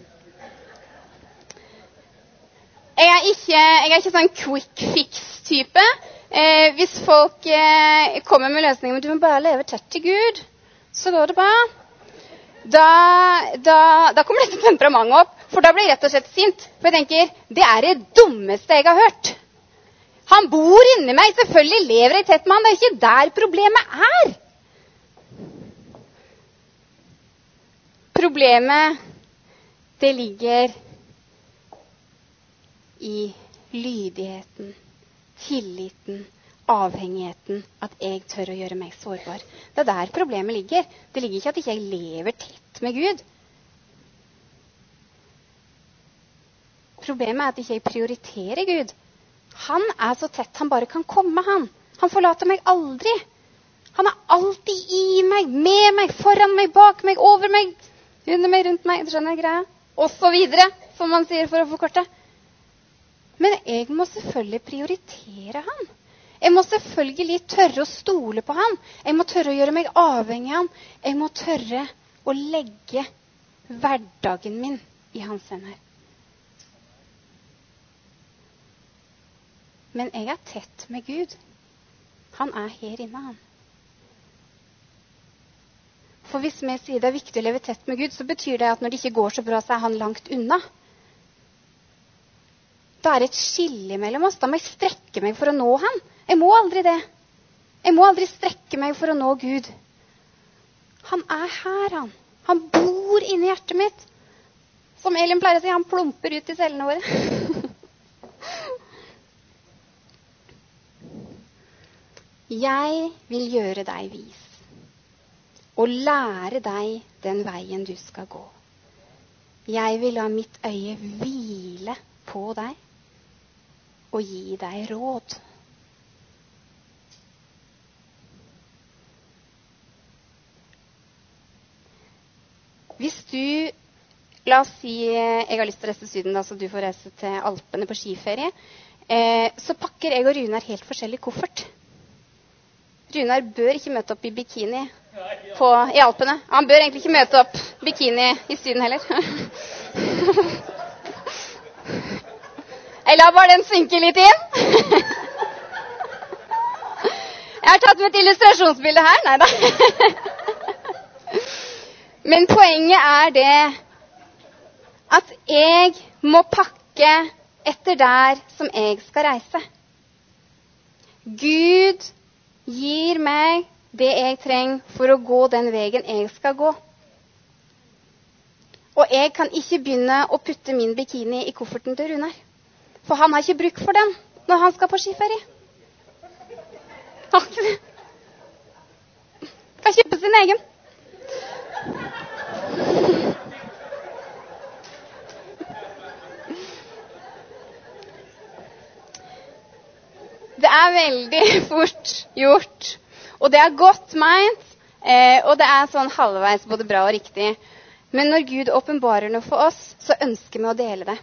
Jeg er ikke sånn quick fix-type. Hvis folk kommer med løsninger, men du må bare leve tett til Gud, så går det bra. Da kommer dette temperamentet opp, for da blir jeg rett og slett sint. For jeg tenker, det er det dummeste jeg har hørt. Han bor inni meg, selvfølgelig lever jeg tett med han, det er ikke der problemet er. Problemet, det ligger i lydigheten, tilliten, avhengigheten, at jeg tør å gjøre meg sårbar. Det er der problemet ligger. Det ligger ikke at ikke jeg lever tett med Gud. Problemet er at ikke jeg prioriterer Gud. Han er så tett han bare kan komme, han. Han forlater meg aldri. Han er alltid i meg, med meg, foran meg, bak meg, over meg, under meg, rundt meg, skjønner jeg greia? Og så videre, som man sier for å forkorte. Men jeg må selvfølgelig prioritere han. Jeg må selvfølgelig tørre å stole på han. Jeg må tørre å gjøre meg avhengig av han. Jeg må tørre å legge hverdagen min i hans hender. Men jeg er tett med Gud. Han er her inne, han. For hvis vi sier det er viktig å leve tett med Gud, så betyr det at når det ikke går så bra, så er han langt unna. Da er det et skille mellom oss. Da må jeg strekke meg for å nå han. Jeg må aldri det. Jeg må aldri strekke meg for å nå Gud. Han er her, han. Han bor inni hjertet mitt. Som Elin pleier å si, han plumper ut i cellene våre. Jeg vil gjøre deg vis. Og lære deg den veien du skal gå. Jeg vil la mitt øye hvile på deg og gi deg råd. La oss si jeg har lyst til å reise til Syden, da, så du får reise til Alpene på skiferie. Så pakker jeg og Runar helt forskjellig koffert. Runar bør ikke møte opp i bikini i Alpene. Han bør egentlig ikke møte opp bikini i Syden heller. Jeg lar bare den synke litt inn. Jeg har tatt med et illustrasjonsbilde her. Neida. Men poenget er det at jeg må pakke etter der som jeg skal reise. Gud gir meg det jeg trenger for å gå den veien jeg skal gå. Og jeg kan ikke begynne å putte min bikini i kofferten til Runar. For han har ikke bruk for den når han skal på skiferie. Han kan kjøpe sin egen. Det er veldig fort gjort, og det er godt meint, og det er sånn halvveis både bra og riktig. Men når Gud åpenbarer noe for oss, så ønsker vi å dele det.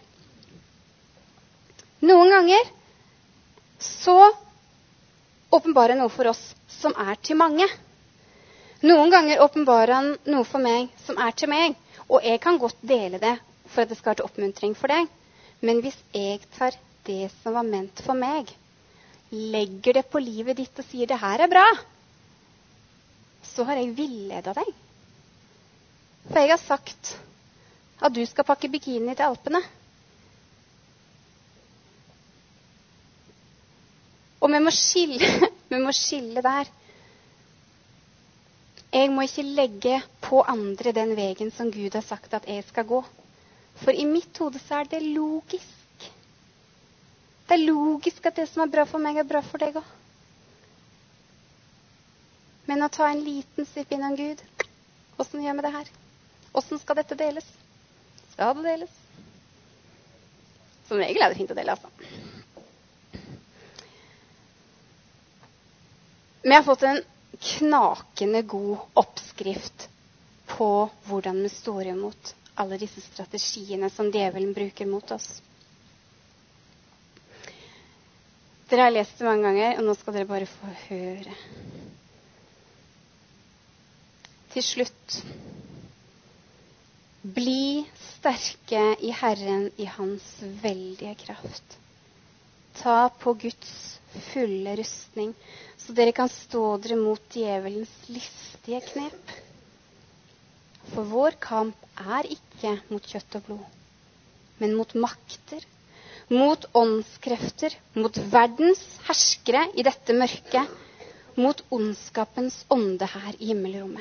Noen ganger så åpenbarer han noe for oss som er til mange. Noen ganger åpenbarer han noe for meg som er til meg, og jeg kan godt dele det for at det skal være til oppmuntring for deg. Men hvis jeg tar det som var ment for meg, legger det på livet ditt og sier det her er bra, så har jeg villedet deg. For jeg har sagt at du skal pakke bikini til Alpene. Og vi må skille der. Jeg må ikke legge på andre den veien som Gud har sagt at jeg skal gå. For i mitt hode så er det logisk. Det er logisk at det som er bra for meg, er bra for deg også. Men å ta en liten sipp innom Gud, hvordan gjør vi det her? Hvordan skal dette deles? Skal det deles? Som regel er det fint å dele, altså. Vi har fått en knakende god oppskrift på hvordan vi står imot alle disse strategiene som djevelen bruker mot oss. Dere har lest det mange ganger, og nå skal dere bare få høre. Til slutt. Bli sterke i Herren i hans veldige kraft. Ta på Guds fulle rustning, så dere kan stå dere mot djevelens listige knep. For vår kamp er ikke mot kjøtt og blod, men mot makter, mot åndskrefter, mot verdens herskere i dette mørket, mot ondskapens ånde her i himmelrommet.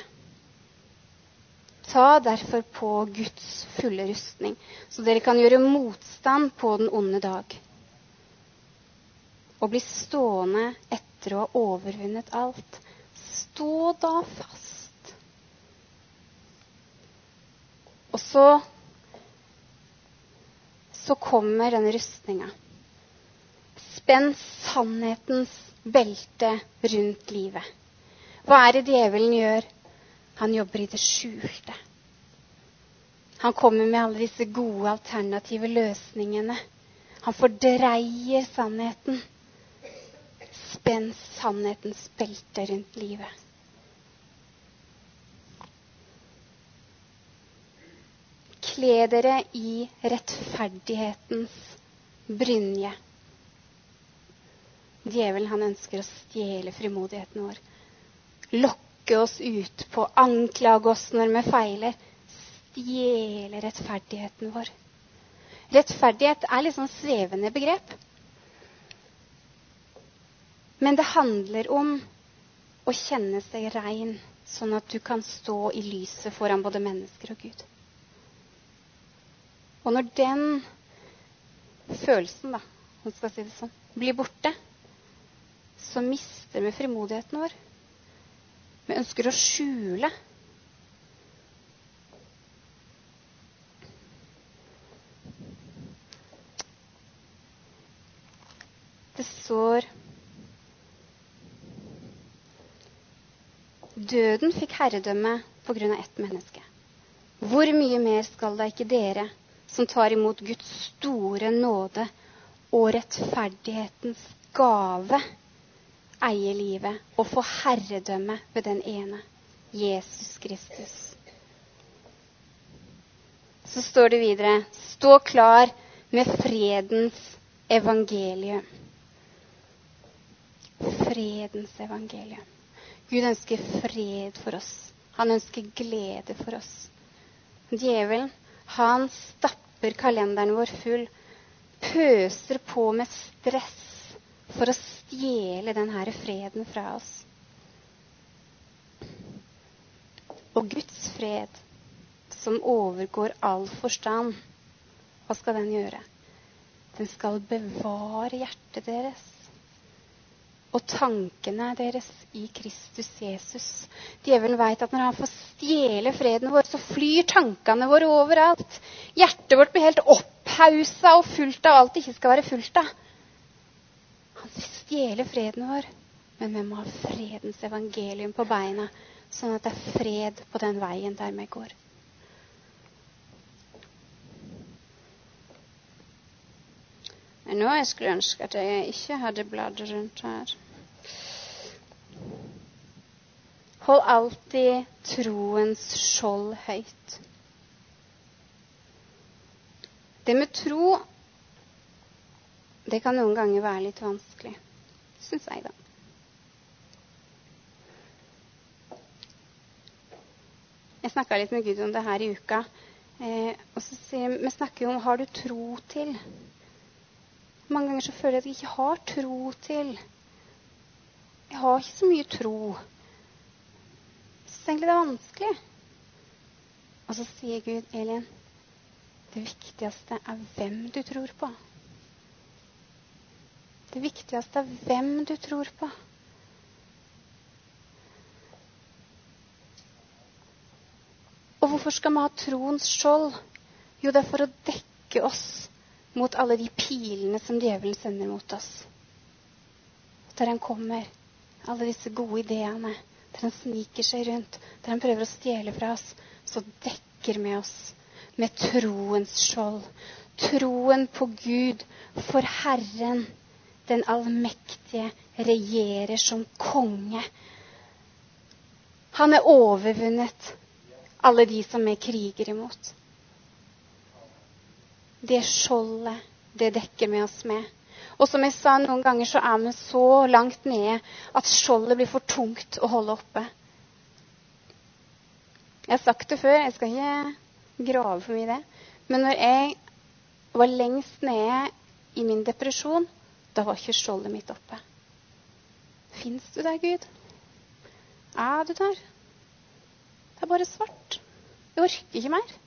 Ta derfor på Guds fulle rustning, så dere kan gjøre motstand på den onde dag. Og bli stående etter å ha overvunnet alt. Stå da fast. Og så kommer denne rustninga. Spenn sannhetens belte rundt livet. Hva er det djevelen gjør? Han jobber i det skjulte. Han kommer med alle disse gode alternative løsningene. Han fordreier sannheten. Spenn sannhetens belte rundt livet. Kle dere i rettferdighetens brynje. Djevelen, han ønsker å stjele frimodigheten vår. Lokke oss ut på, anklage oss når vi feiler. Stjele rettferdigheten vår. Rettferdighet er litt sånn svevende begrep. Men det handler om å kjenne seg rein, sånn at du kan stå i lyset foran både mennesker og Gud. Og når den følelsen, man skal si det sånn, blir borte, så mister vi frimodigheten vår. Vi ønsker å skjule. Det står: Døden fikk herredømme på grunn av ett menneske. hvor mye mer skal da ikke dere, som tar imot Guds store nåde og rettferdighetens gave, eie livet og få herredømme ved den ene, Jesus Kristus. Så står det videre, stå klar med fredens evangelium. Fredens evangelium. Gud ønsker fred for oss. Han ønsker glede for oss. Djevelen, han stapper kalenderen vår full, pøser på med stress for å stjele den her freden fra oss. Og Guds fred, som overgår all forstand, hva skal den gjøre? Den skal bevare hjertet deres og tankene deres i Kristus Jesus. Djevelen vet at når han får stjele freden vår, så flyr tankene våre overalt. Hjertet vårt blir helt opphauset og fullt av alt det ikke skal være fullt av. Han vil stjele freden vår, men vi må ha fredens evangelium på beina, sånn at det er fred på den veien der vi går. Men nå jeg skulle ønske at jeg ikke hadde bladd rundt her. Hold alltid troens skjold høyt. Det med tro, det kan noen ganger være litt vanskelig, synes jeg da. Jeg snakket litt med Gud om det her i uka, og så sier vi snakker jo om, har du tro til? Mange ganger så føler jeg at jeg ikke har tro til. Jeg har ikke så mye tro. Jeg synes egentlig det er vanskelig. Og så sier Gud, Elin, det viktigste er hvem du tror på. Det viktigste er hvem du tror på. Og hvorfor skal vi ha troens skjold? Jo, det er for å dekke oss mot alle de pilene som djevelen sender mot oss. Der han kommer, alle disse gode ideene, der han sniker seg rundt, der han prøver å stjele fra oss, så dekker vi oss med troens skjold. Troen på Gud, for Herren, den allmektige, regjerer som konge. Han er overvunnet alle de som vi kriger imot. Det skjoldet, det dekker vi oss med. Og som jeg sa, noen ganger så er vi så langt nede at skjoldet blir for tungt å holde oppe. Jeg har sagt det før, jeg skal ikke grave for mye i det. Men når jeg var lengst nede i min depresjon, da var ikke skjoldet mitt oppe. Finnes du der, Gud? Er du der? Det er bare svart. Jeg orker ikke mer.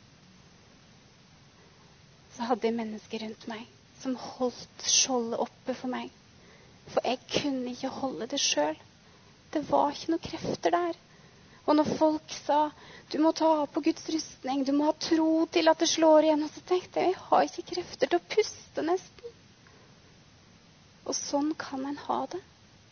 Så hadde jeg mennesker rundt meg som holdt skjoldet oppe for meg. For jeg kunne ikke holde det selv. Det var ikke noen krefter der. Og når folk sa, du må ta på Guds rustning, du må ha tro til at det slår igjen, og så tenkte jeg har ikke krefter til å puste nesten. Og sånn kan en ha det.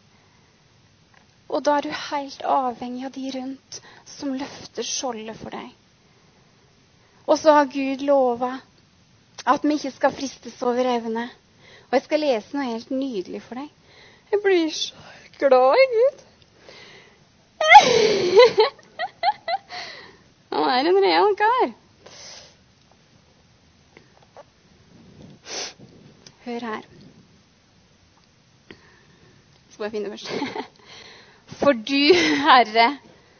Og da er du helt avhengig av de rundt som løfter skjoldet for deg. Og så har Gud lovet at vi ikke skal fristes over evne. Og jeg skal lese noe helt nydelig for deg. Jeg blir så glad i Gud. Han er en real kar. Hør her. Jeg skal bare finne det først. For du, Herre,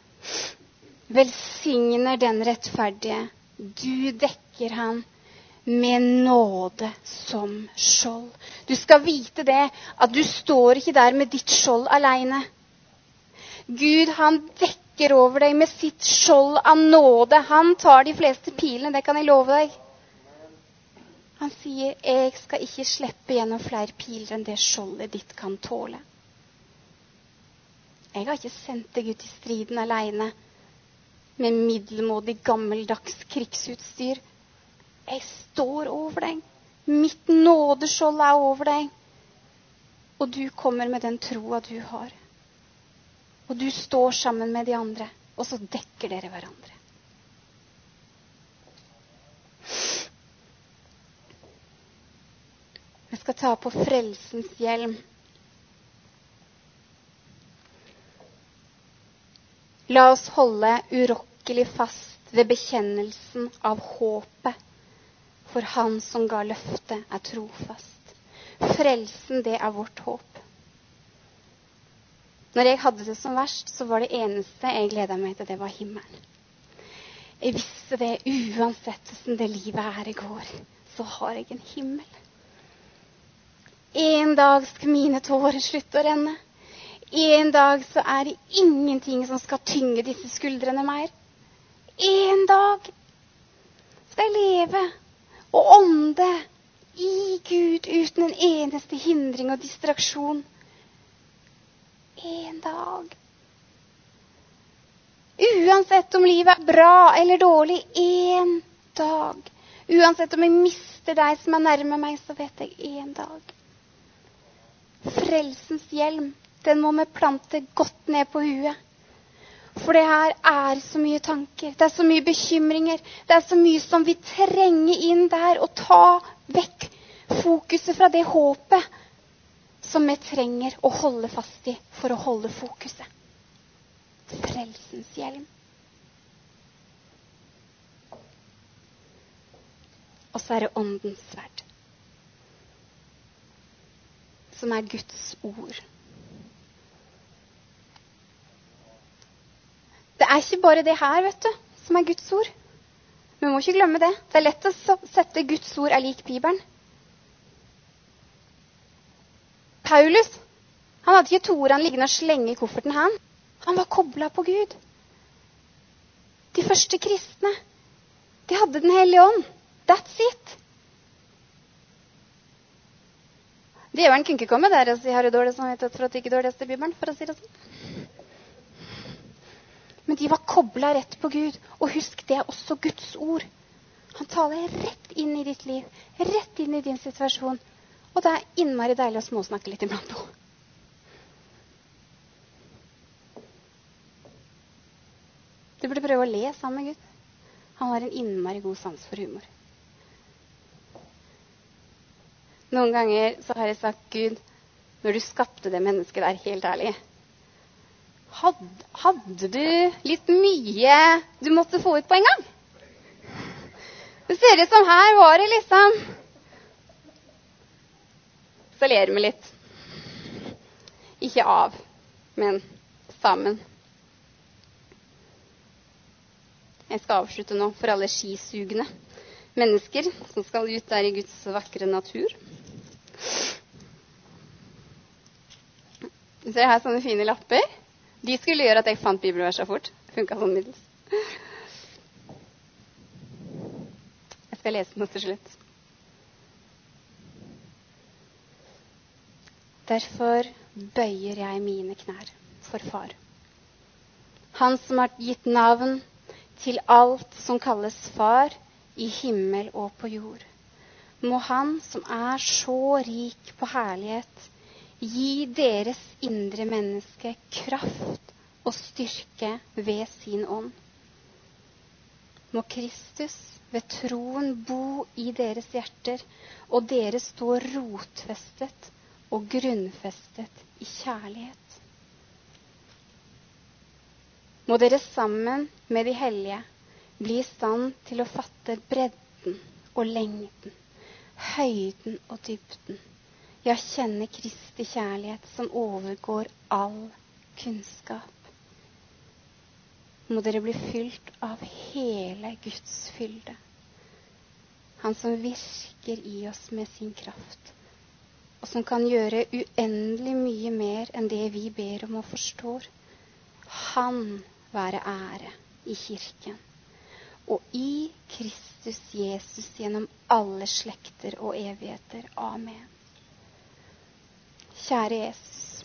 velsigner den rettferdige. Du dekker han med nåde som skjold. Du skal vite det, at du står ikke der med ditt skjold alene. Gud, han dekker over deg med sitt skjold av nåde. Han tar de fleste pilene, det kan jeg love deg. Han sier, jeg skal ikke slippe gjennom flere piler enn det skjoldet ditt kan tåle. Jeg har ikke sendt deg ut i striden alene med middelmådig gammeldags krigsutstyr. Jeg står over deg. Mitt nådeskjold er over deg. Og du kommer med den troa du har. Og du står sammen med de andre, og så dekker dere hverandre. Vi skal ta på frelsens hjelm. La oss holde urokkelig fast ved bekjennelsen av håpet, for han som ga løftet er trofast. Frelsen, det er vårt håp. Når jeg hadde det som verst, så var det eneste jeg gledet meg til, det var himmelen. Jeg visste det, uansett hvordan det livet her går, så har jeg en himmel. En dag skal mine tårer slutte å renne. En dag så er det ingenting som skal tynge disse skuldrene mer. En dag skal jeg leve og ånde i Gud uten en eneste hindring og distraksjon. En dag. Uansett om livet er bra eller dårlig, en dag. Uansett om jeg mister deg som er nærme meg, så vet jeg en dag. Frelsens hjelm, den må vi plante godt ned på huet. For det her er så mye tanker, det er så mye bekymringer, det er så mye som vi trenger inn der og ta vekk fokuset fra det håpet som vi trenger å holde fast i for å holde fokuset. Frelsens hjelm. Og så er det åndens sverd, som er Guds ord. Det er ikke bare det her, vet du, som er Guds ord. Vi må ikke glemme det. Det er lett å sette Guds ord er lik Bibelen. Paulus, han hadde ikke to ordene liggende og slenge i kofferten han. Han var koblet på Gud. De første kristne, de hadde den hellige ånd. That's it. Djevelen kunne ikke komme der og si, har du dårlig samvittighet for at du ikke dårlig leste Bibelen, for å si det sånn. Men de var koblet rett på Gud, og husk, det er også Guds ord. Han taler rett inn i ditt liv, rett inn i din situasjon, og det er innmari deilig å småsnakke litt iblant også. Du burde prøve å le sammen med Gud. Han har en innmari god sans for humor. Noen ganger så har jeg sagt, Gud, når du skapte det mennesket der, helt ærlig, hadde du litt mye du måtte få ut på en gang? Det ser ut som her var det liksom. Så ler vi litt. Ikke av, men sammen. Jeg skal avslutte nå for alle skisugende mennesker som skal ut der i Guds vakre natur. Så jeg har sånne fine lapper. De skulle gjøre at jeg fant bibelverset fort. Det funket sånn middels. Jeg skal lese den til slutt. Derfor bøyer jeg mine knær for far. Han som har gitt navn til alt som kalles far i himmel og på jord. Må han som er så rik på herlighet, gi deres indre menneske kraft og styrke ved sin ånd. Må Kristus ved troen bo i deres hjerter, og dere stå rotfestet og grunnfestet i kjærlighet. Må dere sammen med de hellige bli i stand til å fatte bredden og lengden, høyden og dybden. Ja, kjenne Kristi kjærlighet som overgår all kunnskap. Må dere bli fylt av hele Guds fylde. Han som virker i oss med sin kraft, og som kan gjøre uendelig mye mer enn det vi ber om og forstår. Han være ære i kirken, og i Kristus Jesus gjennom alle slekter og evigheter. Amen. Kjære Jesus,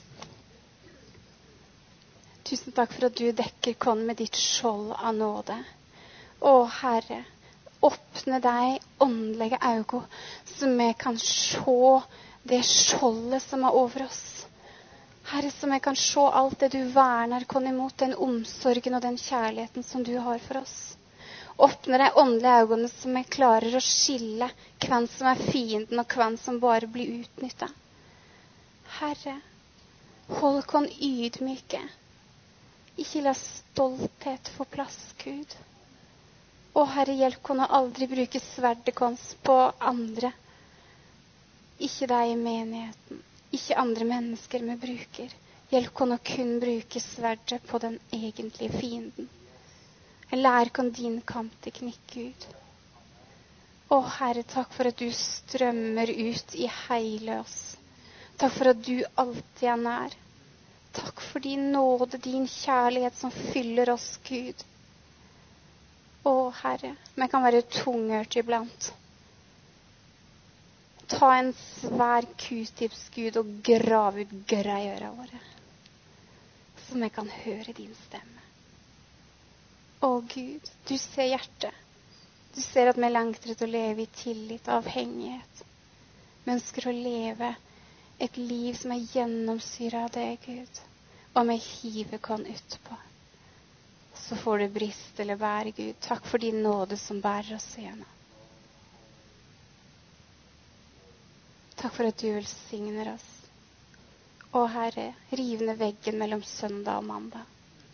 tusen takk for at du dekker oss med ditt skjold av nåde. Å Herre, åpne deg åndelige øyne, så vi kan se det skjoldet som er over oss. Herre, så vi kan se alt det du verner oss imot, den omsorgen og den kjærligheten som du har for oss. Åpner de åndelige øynene som jeg klarer å skille hvem som fienden og hvem som bare blir utnyttet. Herre, hold kon ydmyke. Ikke la stolthet få plass, Gud. Å Herre, hjelp kon å aldri bruke sverdet kons på andre. Ikke deg i menigheten. Ikke andre mennesker vi bruker. Hjelp kon å kun bruke sverdet på den egentlige fienden. Jeg lærer kon din kampteknikk, Gud. Å Herre, takk for at du strømmer ut i hele oss. Takk for at du alltid nær. Takk for din nåde, din kjærlighet som fyller oss, Gud. Å Herre, vi kan være tunghørt iblant. Ta en svær Q-tips, Gud, og grav ut greiøra våre. Så vi kan høre din stemme. Å Gud, du ser hjertet. Du ser at vi lengter etter å leve i tillit og avhengighet. Vi ønsker å leve et liv som gjennomsyret av deg, Gud. Og vi hiver kon utpå. Så får du brist eller bære, Gud. Takk for din nåde som bærer oss igjennom. Takk for at du velsigner oss. Å Herre, riv ned veggen mellom søndag og mandag.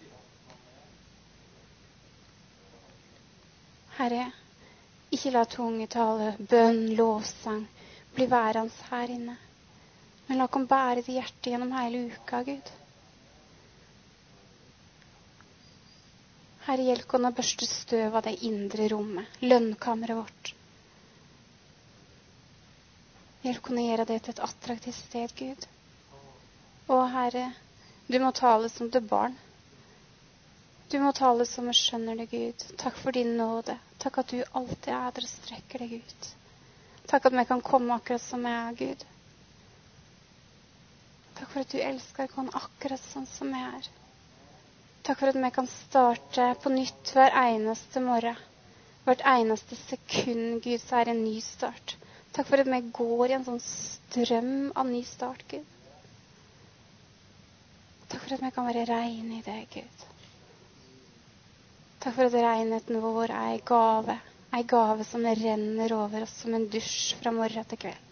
Herre, ikke la tungetale, bønn, lovsang bli værende her inne. Men la kom bære til hjertet gjennom hele uka, Gud. Herre, hjelp kon å børste støv av det indre rommet, lønnkammeret vårt. Hjelp kon å gjøre det til et attraktivt sted, Gud. Å Herre, du må tale som til barn. Du må tale som jeg skjønner det, Gud. Takk for din nåde. Takk at du alltid der og strekker deg ut. Takk at vi kan komme akkurat som jeg er, Gud. Takk for at du elsker kon akkurat sånn som jeg er. Takk for at vi kan starte på nytt hver eneste morgen. Hvert eneste sekund, Gud, så er det en ny start. Takk for at vi går i en sånn strøm av ny start, Gud. Takk for at vi kan være reine i deg, Gud. Takk for at renheten vår er en gave som renner over oss som en dusj fra morgen til kveld.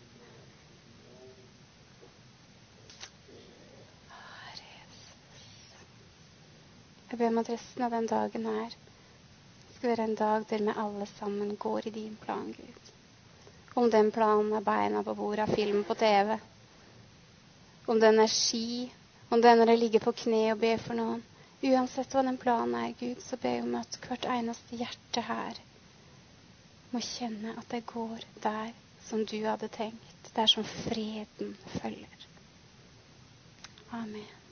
Jeg ber om at resten av den dagen her skal være en dag der vi alle sammen går i din plan, Gud. Om den planen er beina på bordet, film på TV, om den er ski, om det er når jeg ligger på kne og ber for noen. Uansett hva den planen er, Gud, så ber jeg om at hvert eneste hjerte her må kjenne at det går der som du hadde tenkt, der som freden følger. Amen.